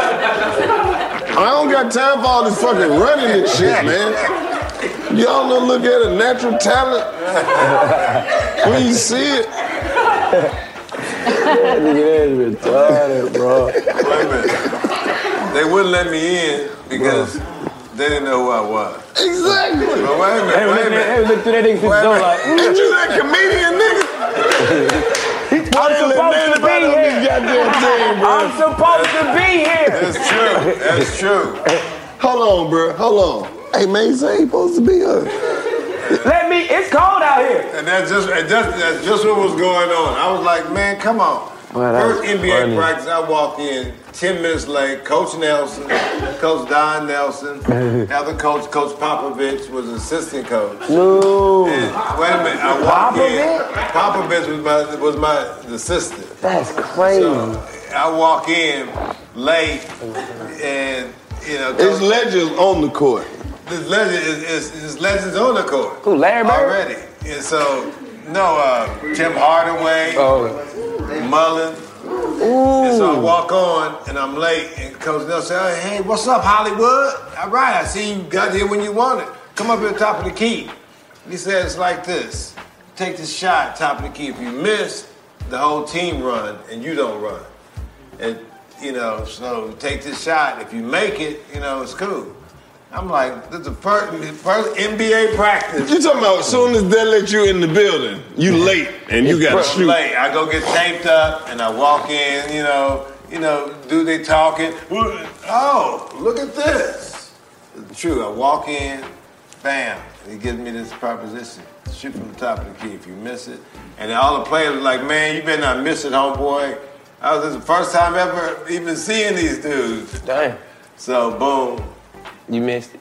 [SPEAKER 2] I don't got time for all this fucking running and shit, man. Y'all don't look at a natural talent when you see it.
[SPEAKER 1] That nigga that's retarded, bro.
[SPEAKER 3] Wait a minute. They wouldn't let me in because they didn't know who I was.
[SPEAKER 2] Exactly.
[SPEAKER 3] But wait a minute,
[SPEAKER 1] Hey,
[SPEAKER 3] wait
[SPEAKER 1] look,
[SPEAKER 3] a minute.
[SPEAKER 1] hey, look through that nigga's
[SPEAKER 3] Wait a
[SPEAKER 1] door
[SPEAKER 3] minute.
[SPEAKER 1] like,
[SPEAKER 2] Ain't you that comedian, nigga?
[SPEAKER 1] I'm supposed to be here.
[SPEAKER 2] Goddamn team, bro.
[SPEAKER 1] I'm supposed to be here.
[SPEAKER 3] That's true. That's true.
[SPEAKER 2] Hold on, bro. Hold on. Hey, man, you say you supposed to be here.
[SPEAKER 1] Let me, it's cold out here.
[SPEAKER 3] And that's just, and that's, that's just what was going on. I was like, man, come on.
[SPEAKER 1] Well, that
[SPEAKER 3] First
[SPEAKER 1] was
[SPEAKER 3] N B A
[SPEAKER 1] funny.
[SPEAKER 3] practice, I walk in ten minutes late. Coach Nelson, Coach Don Nelson, other coach, Coach Popovich was assistant coach.
[SPEAKER 1] No.
[SPEAKER 3] And wait a minute, I walk in. Popovich was my was my assistant.
[SPEAKER 1] That's crazy.
[SPEAKER 3] So I walk in late, and you know,
[SPEAKER 2] It's
[SPEAKER 3] Coach,
[SPEAKER 2] legends on the court.
[SPEAKER 3] this legend is, is, is legends on the court.
[SPEAKER 1] Who, Larry Bird?
[SPEAKER 3] Already. And so, no, uh, Tim Hardaway,
[SPEAKER 1] Oh.
[SPEAKER 3] Mullen.
[SPEAKER 1] Ooh.
[SPEAKER 3] And so I walk on, and I'm late, and Coach Nelson said, hey, what's up, Hollywood? All right, I see you got here when you wanted. Come up at the top of the key. He said, it's like this. Take this shot, top of the key. If you miss, the whole team run, and you don't run. And, you know, so take this shot. If you make it, you know, it's cool. I'm like, this is the first, first N B A practice.
[SPEAKER 2] You talking about as soon as they let you in the building, you late and you gotta shoot.
[SPEAKER 3] Late. I go get taped up and I walk in, you know, you know, do they talking? Oh, look at this. It's true. I walk in, bam, he gives me this proposition. Shoot from the top of the key if you miss it. And all the players were like, man, you better not miss it, homeboy. I was this is the first time ever even seeing these dudes.
[SPEAKER 1] Damn.
[SPEAKER 3] So boom.
[SPEAKER 1] You missed it.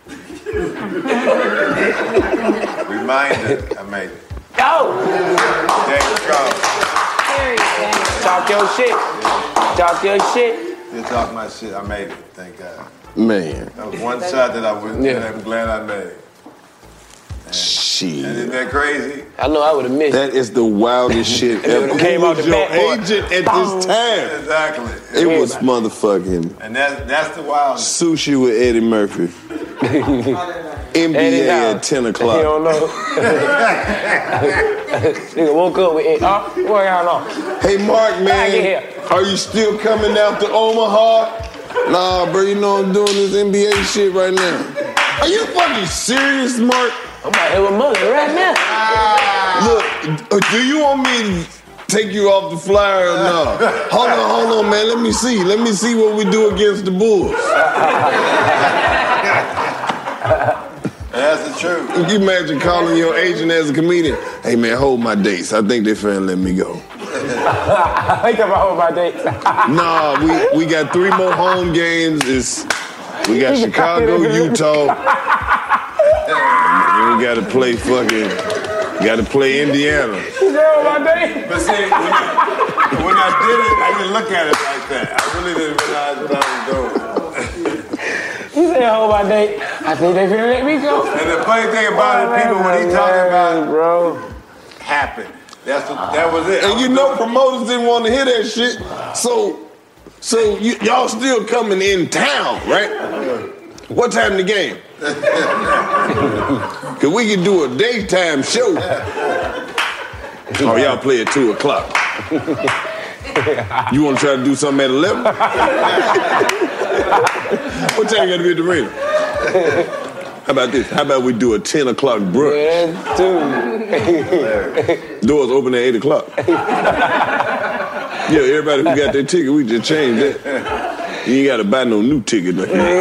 [SPEAKER 3] Reminder, I made it.
[SPEAKER 1] Go!
[SPEAKER 3] There you go.
[SPEAKER 1] Talk your shit. Talk your shit.
[SPEAKER 3] You talk my shit, I made it, thank God.
[SPEAKER 2] Man.
[SPEAKER 3] That was one shot that I was,
[SPEAKER 1] Yeah.
[SPEAKER 3] that I'm glad I made. And
[SPEAKER 2] Shit.
[SPEAKER 3] isn't that crazy?
[SPEAKER 1] I know I would have missed it.
[SPEAKER 2] That is the wildest shit ever.
[SPEAKER 1] would've came
[SPEAKER 2] Who
[SPEAKER 1] out
[SPEAKER 2] was
[SPEAKER 1] the
[SPEAKER 2] your
[SPEAKER 1] backboard.
[SPEAKER 2] agent at this time?
[SPEAKER 3] Exactly.
[SPEAKER 2] It was motherfucking
[SPEAKER 3] And that, that's the wild.
[SPEAKER 2] Sushi with Eddie Murphy. N B
[SPEAKER 1] Eddie
[SPEAKER 2] A
[SPEAKER 1] House.
[SPEAKER 2] at ten
[SPEAKER 1] You
[SPEAKER 2] o'clock.
[SPEAKER 1] don't know. Nigga woke up with it. Oh, what y'all know?
[SPEAKER 2] Hey, Mark,
[SPEAKER 1] Back in
[SPEAKER 2] man,
[SPEAKER 1] here.
[SPEAKER 2] are you still coming out to Omaha? Nah, bro, you know I'm doing this N B A shit right now. Are you fucking serious, Mark?
[SPEAKER 1] I'm out here with mother right now.
[SPEAKER 2] Look, uh, do you want me to take you off the flyer or no? Hold on, hold on, man. Let me see. Let me see what we do against the Bulls.
[SPEAKER 3] That's the truth.
[SPEAKER 2] Can you imagine calling your agent as a comedian? Hey, man, hold my dates. I think they're finna let me go.
[SPEAKER 1] I think about my dates.
[SPEAKER 2] Nah, we, we got three more home games. It's, we got Chicago, Utah. And we got to play fucking, got to play Indiana.
[SPEAKER 1] You know my dates?
[SPEAKER 3] But see, when I, when I did it, I didn't look at it like that. I really didn't realize what I was doing.
[SPEAKER 1] You said hold my date. I think they finna let me go.
[SPEAKER 3] And the funny thing about it, people, when he talking about it,
[SPEAKER 1] bro,
[SPEAKER 3] happened. That's what, that was it.
[SPEAKER 2] And you know promoters didn't want to hear that shit. So, so you, y'all still coming in town, right? What time the game? Cause we can do a daytime show. Oh, y'all play at two o'clock. You want to try to do something at eleven? What time you gotta be at the arena? How about this? How about we do a ten o'clock brunch?
[SPEAKER 1] Yeah, dude.
[SPEAKER 2] Doors open at eight o'clock. Yeah, everybody who got their ticket, we just changed that. You ain't gotta buy no new ticket.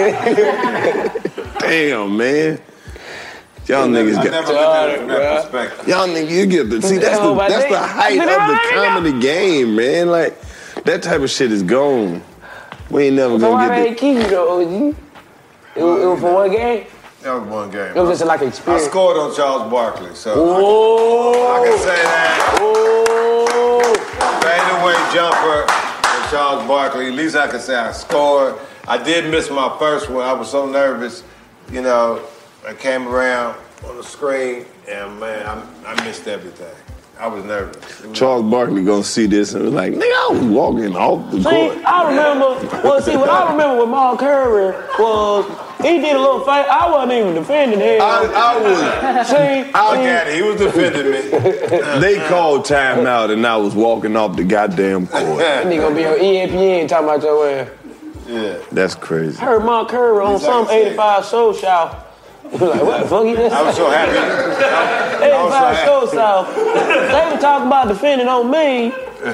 [SPEAKER 2] Damn, man. Y'all niggas
[SPEAKER 3] I
[SPEAKER 2] got.
[SPEAKER 3] never looked at it from that perspective.
[SPEAKER 2] Y'all niggas, you get the see. That's the that's the height of the comedy game, man. Like that type of shit is gone. We ain't never
[SPEAKER 1] So why
[SPEAKER 2] gonna
[SPEAKER 1] they
[SPEAKER 2] get
[SPEAKER 1] ain't keep you though, O G? It was, it was for one game?
[SPEAKER 3] That was one game.
[SPEAKER 1] It was just like an
[SPEAKER 3] I
[SPEAKER 1] experience.
[SPEAKER 3] scored on Charles Barkley, so
[SPEAKER 1] Oh.
[SPEAKER 3] I can say that.
[SPEAKER 1] Oh.
[SPEAKER 3] Fadeaway jumper for Charles Barkley. At least I can say I scored. I did miss my first one. I was so nervous. You know, I came around on the screen, and man, I, I missed everything. I was nervous. Was
[SPEAKER 2] Charles Barkley gonna see this and was like, nigga, I was walking off the
[SPEAKER 1] See,
[SPEAKER 2] court.
[SPEAKER 1] I remember, well, see, what I remember with Mark Curry was he did a little fight. I wasn't even defending him.
[SPEAKER 2] I, I was.
[SPEAKER 1] See,
[SPEAKER 3] Look at it. He was defending me.
[SPEAKER 2] They called timeout and I was walking off the goddamn court.
[SPEAKER 1] that nigga gonna be on E S P N talking about your ass.
[SPEAKER 3] Yeah.
[SPEAKER 2] That's crazy.
[SPEAKER 1] I heard Mark Curry on
[SPEAKER 3] He's
[SPEAKER 1] some
[SPEAKER 3] like I said.
[SPEAKER 1] eighty-five show show. Like, what the fuck he just
[SPEAKER 3] I was so happy. I was so
[SPEAKER 1] eighty-five
[SPEAKER 3] happy.
[SPEAKER 1] show show. They were talking about defending on me.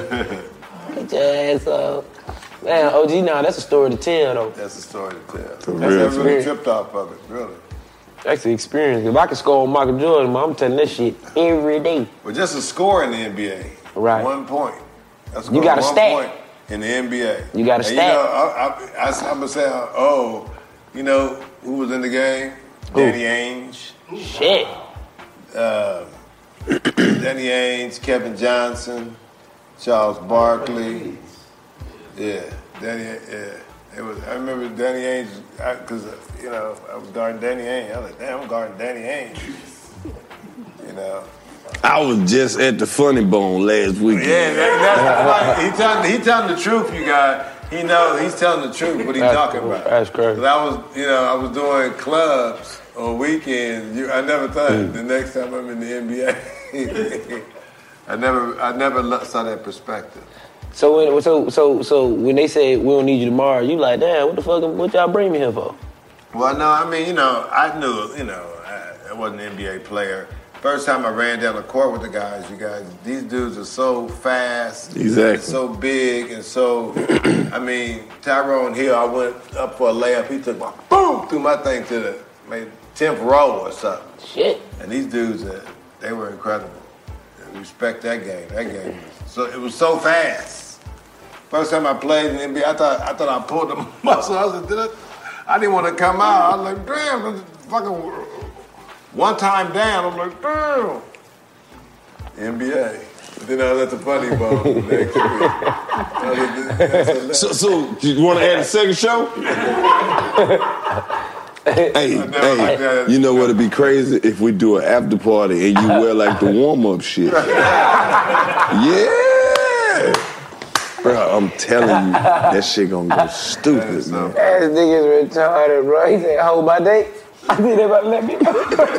[SPEAKER 1] Get your ass up. Man, O G, now that's a story to tell, though.
[SPEAKER 3] That's the story to tell.
[SPEAKER 2] For
[SPEAKER 3] That's
[SPEAKER 2] real.
[SPEAKER 3] I really tripped off of it, really.
[SPEAKER 1] That's the experience. If I could score on Michael Jordan, I'm telling that shit every day.
[SPEAKER 3] But just a score in the N B A.
[SPEAKER 1] Right.
[SPEAKER 3] One point. That's
[SPEAKER 1] You got a
[SPEAKER 3] one
[SPEAKER 1] stat.
[SPEAKER 3] point in the N B A.
[SPEAKER 1] You got a
[SPEAKER 3] and
[SPEAKER 1] stat.
[SPEAKER 3] You know, I, I, I, I'm gonna say, oh, you know who was in the game? Danny Ainge.
[SPEAKER 1] Shit.
[SPEAKER 3] Uh, Danny Ainge, Kevin Johnson, Charles Barkley. Yeah, Danny. Yeah, it was. I remember Danny Ainge because you know I was guarding Danny Ainge. I was like, damn, I'm guarding Danny Ainge. You know.
[SPEAKER 2] I was just at the Funny Bone last weekend.
[SPEAKER 3] Yeah, that, that's like, he telling he telling the truth, you guys. He knows he's telling the truth. What he's
[SPEAKER 1] That's
[SPEAKER 3] talking
[SPEAKER 1] cool.
[SPEAKER 3] about.
[SPEAKER 1] That's crazy.
[SPEAKER 3] 'Cause I was, you know, I was doing clubs on weekends. You, I never thought
[SPEAKER 1] Mm.
[SPEAKER 3] the next time I'm in the N B A. I never, I never lo- saw that perspective.
[SPEAKER 1] So when so so so when they say we don't need you tomorrow, you like, damn, what the fuck? What y'all bring me here for?
[SPEAKER 3] Well, no, I mean, you know, I knew, you know, I, I wasn't an N B A player. First time I ran down the court with the guys, you guys, these dudes are so fast,
[SPEAKER 2] Exactly.
[SPEAKER 3] and so big, and so, I mean, Tyrone Hill, I went up for a layup, he took my, boom, threw my thing to the maybe tenth row or something.
[SPEAKER 1] Shit.
[SPEAKER 3] And these dudes, uh, they were incredible. Respect that game. That game, was so it was so fast. First time I played in the N B A, I thought I thought I pulled the muscle. I was like, did I? I didn't want to come out. I was like, damn, this is fucking one time down. I'm like, damn. N B A. Then I was at the Funny Bone the next week.
[SPEAKER 2] So, so you want to add a second show? Hey, hey, you know what'd be crazy if we do an after party and you wear like the warm up shit. Yeah, bro, I'm telling you, that shit gonna go stupid, man.
[SPEAKER 1] That nigga's retarded, bro. He said, hold my date. I think they about to let me know.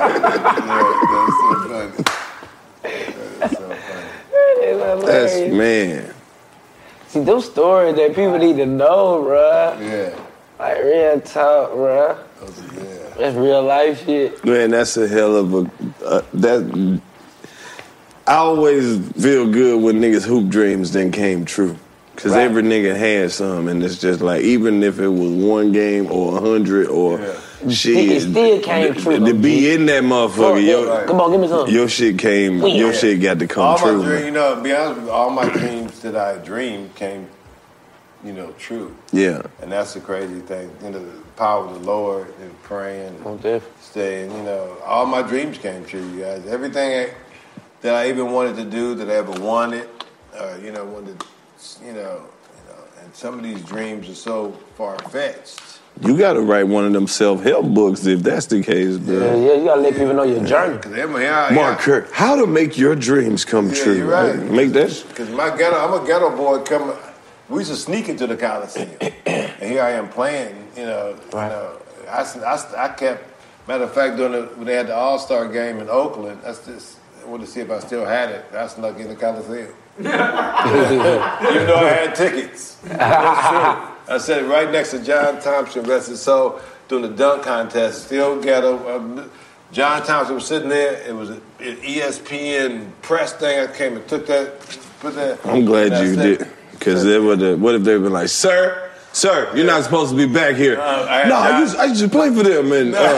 [SPEAKER 3] That's so funny. That's so funny.
[SPEAKER 2] That's man.
[SPEAKER 1] See, those stories that people need to know, bro.
[SPEAKER 3] Yeah.
[SPEAKER 1] Like real talk, bro.
[SPEAKER 3] Yeah.
[SPEAKER 1] That's real life shit.
[SPEAKER 2] Man, that's a hell of a uh, that. I always feel good when niggas hoop dreams then came true. Cause
[SPEAKER 1] Right.
[SPEAKER 2] every nigga had some, and it's just like even if it was one game or a hundred or
[SPEAKER 3] Yeah.
[SPEAKER 2] shit,
[SPEAKER 1] It still came
[SPEAKER 2] to,
[SPEAKER 1] true,
[SPEAKER 2] to
[SPEAKER 1] though,
[SPEAKER 2] be
[SPEAKER 1] G.
[SPEAKER 2] in that motherfucker,
[SPEAKER 1] Fuck
[SPEAKER 2] your,
[SPEAKER 1] that. Come on, give me some.
[SPEAKER 2] your shit came,
[SPEAKER 1] Yeah.
[SPEAKER 2] your shit got to come
[SPEAKER 3] All
[SPEAKER 2] true.
[SPEAKER 3] my dreams,
[SPEAKER 2] man.
[SPEAKER 3] you know, to be honest with you, all my dreams that I dreamed came, you know, true.
[SPEAKER 2] Yeah,
[SPEAKER 3] And that's the crazy thing. You know, the power of the Lord and praying
[SPEAKER 1] Oh,
[SPEAKER 3] and
[SPEAKER 1] definitely.
[SPEAKER 3] staying, you know, all my dreams came true, you guys. Everything I, that I even wanted to do, that I ever wanted, uh, you know, wanted, you know, you know, and some of these dreams are so far-fetched.
[SPEAKER 2] you got to write one of them self help books if that's the case, bro.
[SPEAKER 1] Yeah, yeah, you gotta let people know your journey.
[SPEAKER 3] Because every, yeah,
[SPEAKER 2] Mark Kerr, how to make your dreams come
[SPEAKER 3] Yeah,
[SPEAKER 2] true?
[SPEAKER 3] you're right.
[SPEAKER 2] Make that.
[SPEAKER 3] Because my ghetto, I'm a ghetto boy coming. We used to sneak into the Coliseum, and here I am playing. You know,
[SPEAKER 1] Right.
[SPEAKER 3] you know, I, I, I kept. Matter of fact, during the, when they had the All Star game in Oakland, that's just. I wanted to see if I still had it. I snuck in the Coliseum, even though I had tickets. That's true. I said right next to John Thompson, rest his soul, doing the dunk contest. Still ghetto. Uh, John Thompson was sitting there. It was an E S P N press thing. I came and took that, put that.
[SPEAKER 2] I'm glad you did, because they would. What if they'd been like, "Sir, sir, you're not supposed to be back here."
[SPEAKER 3] Uh, I
[SPEAKER 2] no, I
[SPEAKER 3] John-
[SPEAKER 2] used, I used to play for them, and uh,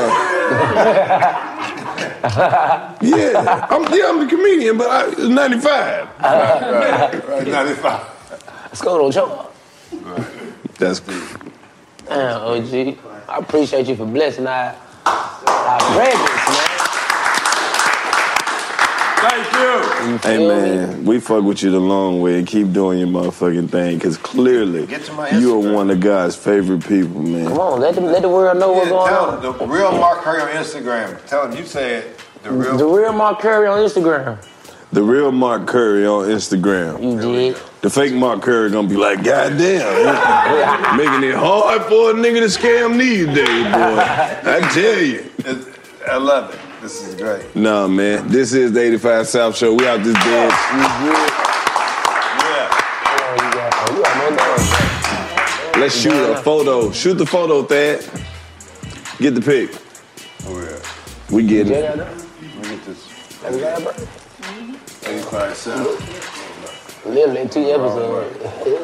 [SPEAKER 2] yeah, I'm yeah, I'm a comedian, but I, it's ninety-five.
[SPEAKER 3] Right, right, right, ninety-five.
[SPEAKER 1] Let's go to Joe.
[SPEAKER 2] That's good.
[SPEAKER 1] Damn, O G. I appreciate you for blessing our, our presence, man.
[SPEAKER 3] Thank you.
[SPEAKER 1] You
[SPEAKER 2] Hey
[SPEAKER 1] feel
[SPEAKER 2] man,
[SPEAKER 1] me?
[SPEAKER 2] we fuck with you the long way and keep doing your motherfucking thing, because clearly
[SPEAKER 3] Get to my
[SPEAKER 2] you are
[SPEAKER 3] Instagram.
[SPEAKER 2] one of God's favorite people, man.
[SPEAKER 1] Come on, let, them, let the world know what's
[SPEAKER 3] Yeah,
[SPEAKER 1] going
[SPEAKER 3] tell
[SPEAKER 1] on.
[SPEAKER 3] him, the real Mark Curry on Instagram. Tell him you said the real.
[SPEAKER 1] The real Mark Curry on Instagram.
[SPEAKER 2] The real Mark Curry on Instagram.
[SPEAKER 1] You did.
[SPEAKER 2] The fake Mark Curry gonna be like, God damn, making it hard for a nigga to scam these days, boy. I tell you.
[SPEAKER 3] It's- I love it. This is great.
[SPEAKER 2] Nah, man, this is the eighty-five South Show. We out this bitch.
[SPEAKER 3] Yeah.
[SPEAKER 1] Oh, you got, oh, you got no dance.
[SPEAKER 2] Let's shoot a photo. Shoot the photo, Thad. Get the pic.
[SPEAKER 3] Oh, yeah.
[SPEAKER 2] We get
[SPEAKER 1] Yeah,
[SPEAKER 2] it.
[SPEAKER 1] yeah, yeah.
[SPEAKER 3] Let me get this.
[SPEAKER 1] Have you got it, bro?
[SPEAKER 3] eighty-five South.
[SPEAKER 1] Literally two episodes.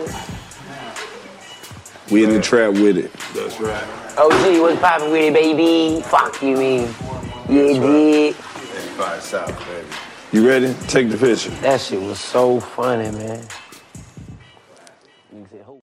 [SPEAKER 2] We in the trap with it.
[SPEAKER 3] That's right.
[SPEAKER 1] O G, what's poppin' with it, baby? Fuck you, man. Yeah, did.
[SPEAKER 3] eighty-five South, baby.
[SPEAKER 2] You ready? Take the picture.
[SPEAKER 1] That shit was so funny, man.